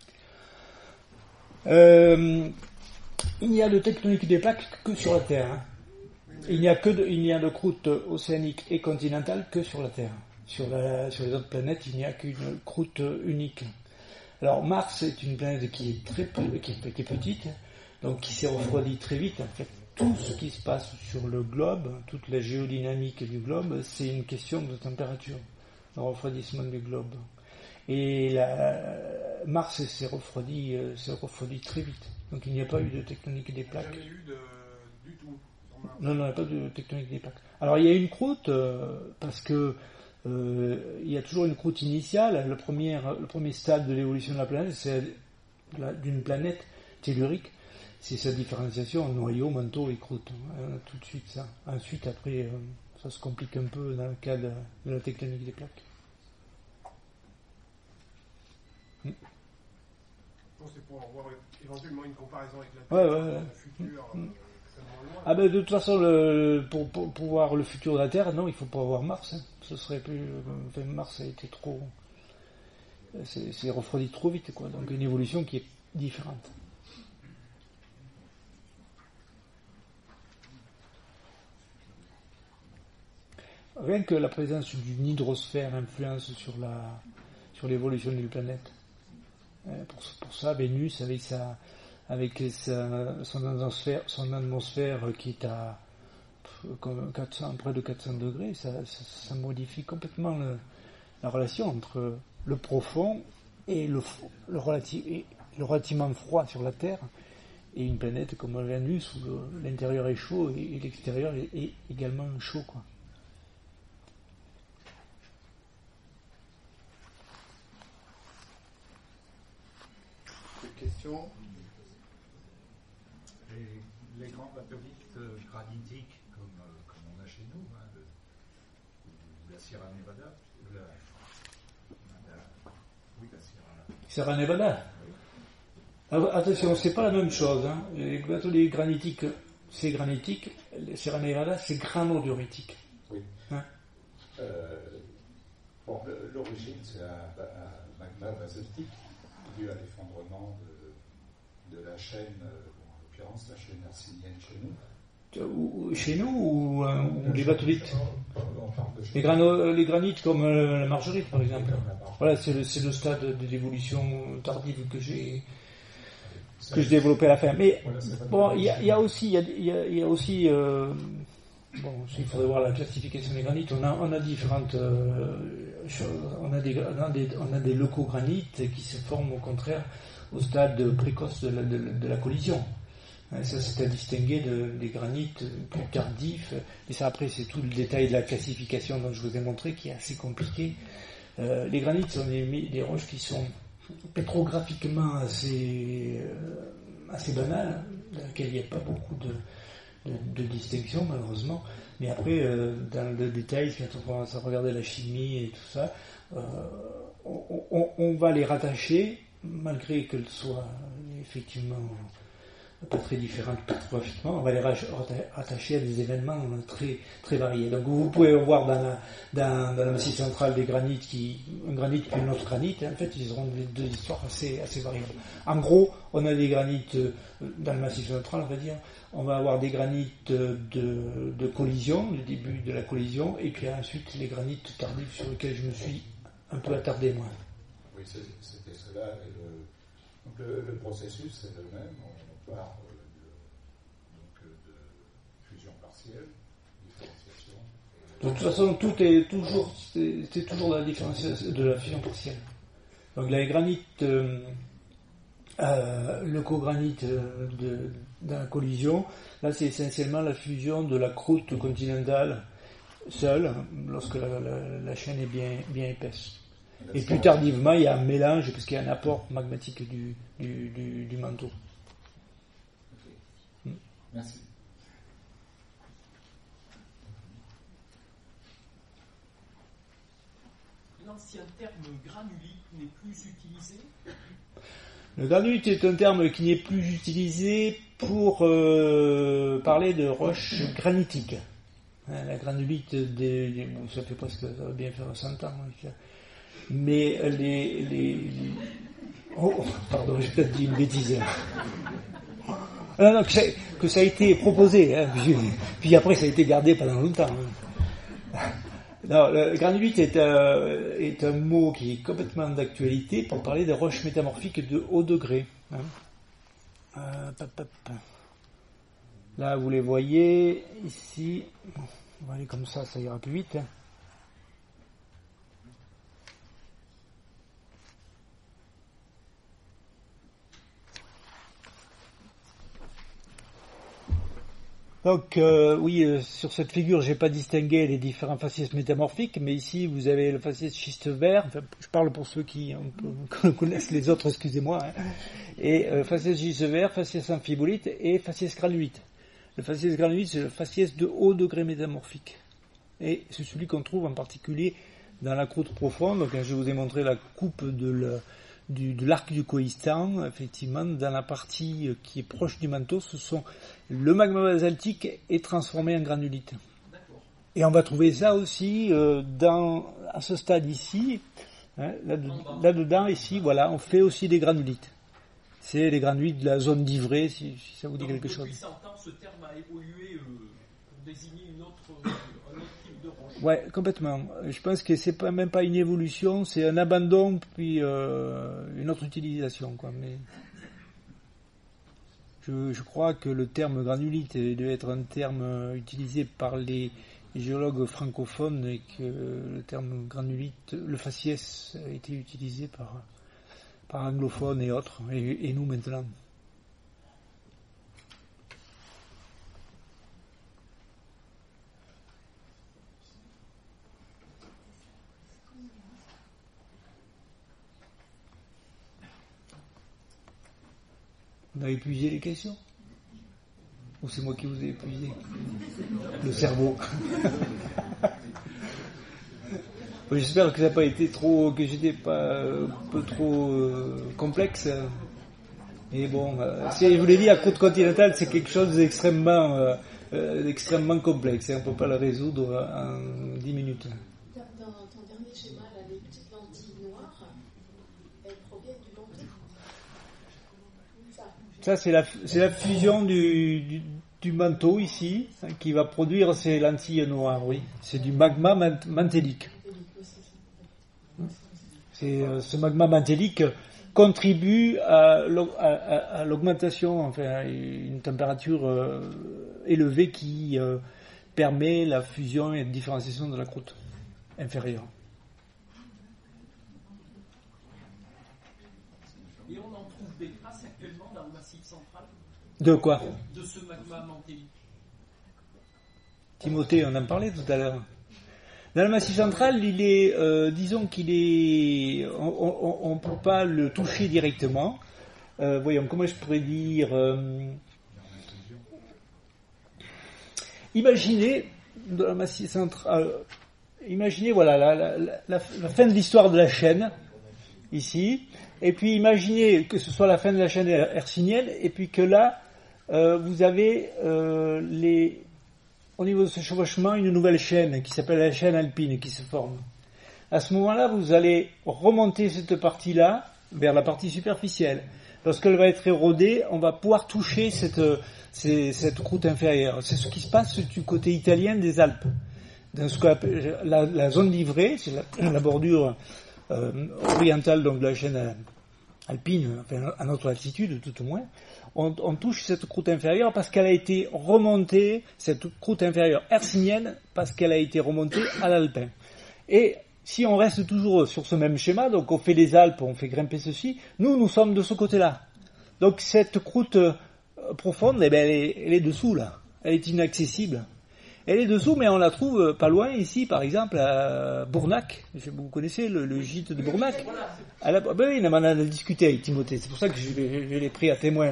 [SPEAKER 3] Il n'y a de tectonique des plaques que sur la Terre. Hein. Il n'y a de croûte océanique et continentale que sur la Terre. Sur les autres planètes, il n'y a qu'une croûte unique. Alors Mars est une planète qui est qui est petite, donc qui s'est refroidie très vite. En fait, tout ce qui se passe sur le globe, toute la géodynamique du globe, c'est une question de température, le refroidissement du globe. Et Mars s'est refroidi très vite. Donc il n'y a pas eu de tectonique des plaques.
[SPEAKER 10] Il n'y a jamais eu du tout.
[SPEAKER 3] Non, il n'y a pas de tectonique des plaques. Alors il y a une croûte parce que il y a toujours une croûte initiale. Le premier stade de l'évolution de la planète, c'est d'une planète tellurique. C'est sa différenciation en noyau, manteau et croûte. On a tout de suite ça. Ensuite, après, ça se complique un peu dans le cas de la tectonique des plaques.
[SPEAKER 10] C'est pour avoir éventuellement une comparaison avec la Terre, le futur.
[SPEAKER 3] Ah ben de toute façon, pour voir le futur de la Terre, non, il faut pas voir Mars. Hein. Ce serait plus. Mars a été trop. C'est refroidi trop vite, quoi. Donc une évolution qui est différente. Rien que la présence d'une hydrosphère influence sur l'évolution d'une planète. Pour ça, Vénus, avec son atmosphère qui est à près de 400 degrés, ça modifie complètement la relation entre le profond et le relativement froid sur la Terre, et une planète comme Vénus où l'intérieur est chaud et l'extérieur est également chaud, quoi.
[SPEAKER 5] Question.
[SPEAKER 11] Les grands batholithes granitiques, comme on a chez nous, la Sierra Nevada, la
[SPEAKER 3] Sierra Nevada. Alors, attention, c'est pas la même chose. Hein. Les batholithes granitiques, c'est granitique. Les Sierra Nevada, c'est granodioritique.
[SPEAKER 11] Oui.
[SPEAKER 3] Hein?
[SPEAKER 11] L'origine, c'est un magma basaltique dû à l'effondrement de la chaîne, en l'occurrence la chaîne hercynienne
[SPEAKER 3] chez nous ou les batholithes. Les granites comme la margerite, par exemple. Voilà, c'est le stade d'évolution tardive que j'ai développé à la fin. Mais bon, il y a aussi bon, il faudrait voir la classification des granites. On a différentes choses. On a des locaux granites qui se forment au contraire au stade précoce de la collision. Ça, c'est à distinguer des granites plus tardifs. Et ça, après, c'est tout le détail de la classification dont je vous ai montré qui est assez compliqué. Les granites sont des roches qui sont pétrographiquement assez banales, dans lesquelles il n'y a pas beaucoup de distinction, malheureusement. Mais après, dans le détail, quand on commence à regarder la chimie et tout ça, on va les rattacher, malgré qu'elles soient effectivement pas très différentes pétrographiquement, on va les rattacher à des événements très, très variés. Donc vous pouvez voir dans le massif central des granites, un granite puis un autre granite, et en fait ils auront deux histoires assez variables. En gros, on a des granites dans le massif central, on va dire, on va avoir des granites de collision, le début de la collision, et puis ensuite les granites tardifs sur lesquels je me suis un peu attardé moi.
[SPEAKER 11] Oui, c'était cela. Donc le processus c'est le même. On part de fusion partielle, différenciation.
[SPEAKER 3] De toute façon, tout est toujours la différenciation de la fusion partielle. Donc les granites le cogranite dans la collision. Là, c'est essentiellement la fusion de la croûte continentale seule, lorsque la chaîne est bien épaisse. Et plus tardivement, il y a un mélange, parce qu'il y a un apport magmatique du manteau.
[SPEAKER 11] Merci.
[SPEAKER 12] L'ancien terme granulite n'est plus utilisé.
[SPEAKER 3] Le granulite est un terme qui n'est plus utilisé pour parler de roches granitiques. La granulite, bon, ça fait presque, ça va bien faire 100 ans. Mais oh, pardon, j'ai peut-être dit une bêtise. Non, que ça a été proposé, hein, puis après ça a été gardé pendant longtemps. Non, le granulite est un mot qui est complètement d'actualité pour parler des roches métamorphiques de haut degré. Hein. Là, vous les voyez ici. On va aller comme ça ira plus vite. Hein. Donc, sur cette figure, j'ai pas distingué les différents faciès métamorphiques, mais ici, vous avez le faciès schiste vert. Enfin, je parle pour ceux qui connaissent les autres, excusez-moi. Hein. Et faciès schiste vert, faciès amphibolite et faciès granulite. Le faciès granulite, c'est le faciès de haut degré métamorphique. Et c'est celui qu'on trouve en particulier dans la croûte profonde. Donc, je vous ai montré la coupe de l'arc du Kohistan, effectivement, dans la partie qui est proche du manteau, le magma basaltique est transformé en granulite. D'accord. Et on va trouver ça aussi à ce stade ici, hein, là-dedans, ici, voilà, on fait aussi des granulites. C'est les granulites de la zone d'Ivray, si ça vous dit quelque chose.
[SPEAKER 12] Depuis 100 ans, ce terme a évolué pour désigner un autre type de roche.
[SPEAKER 3] Ouais, complètement. Je pense que c'est même pas une évolution, c'est un abandon puis une autre utilisation, quoi. Mais je crois que le terme granulite devait être un terme utilisé par les géologues francophones et que le terme granulite, le faciès, a été utilisé par anglophones et autres, et nous maintenant. On a épuisé les questions? Ou c'est moi qui vous ai épuisé? Le cerveau. J'espère que ça n'a pas été que j'étais pas un peu trop complexe. Et bon, si je vous l'ai dit, la croûte continentale, c'est quelque chose d'extrêmement complexe. On ne peut pas le résoudre en 10 minutes.
[SPEAKER 13] Dans ton dernier schéma, là, les petites lentilles noires, elles proviennent du manteau.
[SPEAKER 3] Ça, c'est la fusion du manteau ici, hein, qui va produire ces lentilles noires, oui. C'est du magma mantélique. Ce magma mantélique contribue à l'augmentation, enfin, à une température élevée qui permet la fusion et la différenciation de la croûte inférieure.
[SPEAKER 12] Et on en trouve des traces actuellement dans le massif central.
[SPEAKER 3] De quoi?
[SPEAKER 12] De ce magma mantélique.
[SPEAKER 3] Timothée, on en parlait tout à l'heure. Dans le massif central, il est, disons qu'il est, on ne peut pas le toucher directement. Voyons, comment je pourrais dire. Imaginez dans le massif central, imaginez voilà la fin de l'histoire de la chaîne ici, et puis imaginez que ce soit la fin de la chaîne hercynienne, et puis que là vous avez au niveau de ce chevauchement, une nouvelle chaîne qui s'appelle la chaîne alpine qui se forme. À ce moment-là, vous allez remonter cette partie-là vers la partie superficielle. Lorsqu'elle va être érodée, on va pouvoir toucher cette croûte inférieure. C'est ce qui se passe du côté italien des Alpes. Dans ce qu'on appelle la zone d'Ivray, c'est la bordure orientale donc de la chaîne alpine, enfin, à notre altitude tout au moins. On touche cette croûte inférieure parce qu'elle a été remontée, cette croûte inférieure hercynienne, parce qu'elle a été remontée à l'alpin. Et si on reste toujours sur ce même schéma, donc on fait les Alpes, on fait grimper ceci, nous sommes de ce côté-là. Donc cette croûte profonde, elle est dessous là. Elle est inaccessible. Elle est dessous, mais on la trouve pas loin ici, par exemple, à Bournac. Vous connaissez le gîte de Bournac? Oui, on en a discuté avec Timothée. C'est pour ça que je l'ai pris à témoin.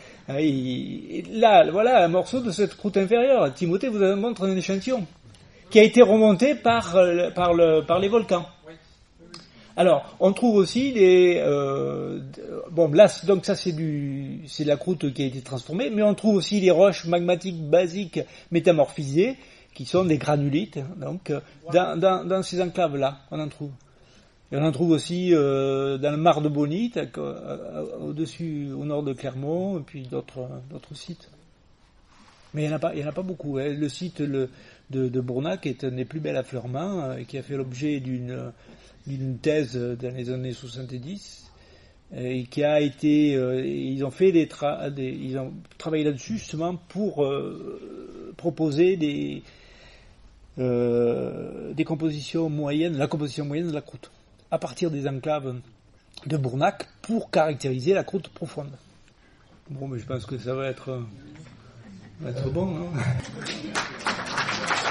[SPEAKER 3] Là, voilà un morceau de cette croûte inférieure. Timothée vous montre un échantillon qui a été remonté par les volcans. Alors, on trouve aussi là, donc ça c'est de la croûte qui a été transformée, mais on trouve aussi les roches magmatiques basiques métamorphisées, qui sont des granulites. Donc, dans ces enclaves-là, on en trouve. Et on en trouve aussi dans le Mar de Bonite, au-dessus, au nord de Clermont, et puis d'autres sites. Mais il y en a pas beaucoup. Hein. Le site de Bournac est un des plus bels affleurements, qui a fait l'objet d'une thèse dans les années 70, et qui a été, ils ont fait ils ont travaillé là-dessus justement pour proposer des compositions moyennes, la composition moyenne de la croûte, à partir des enclaves de Bournac, pour caractériser la croûte profonde. Bon, mais je pense que ça va être bon, hein.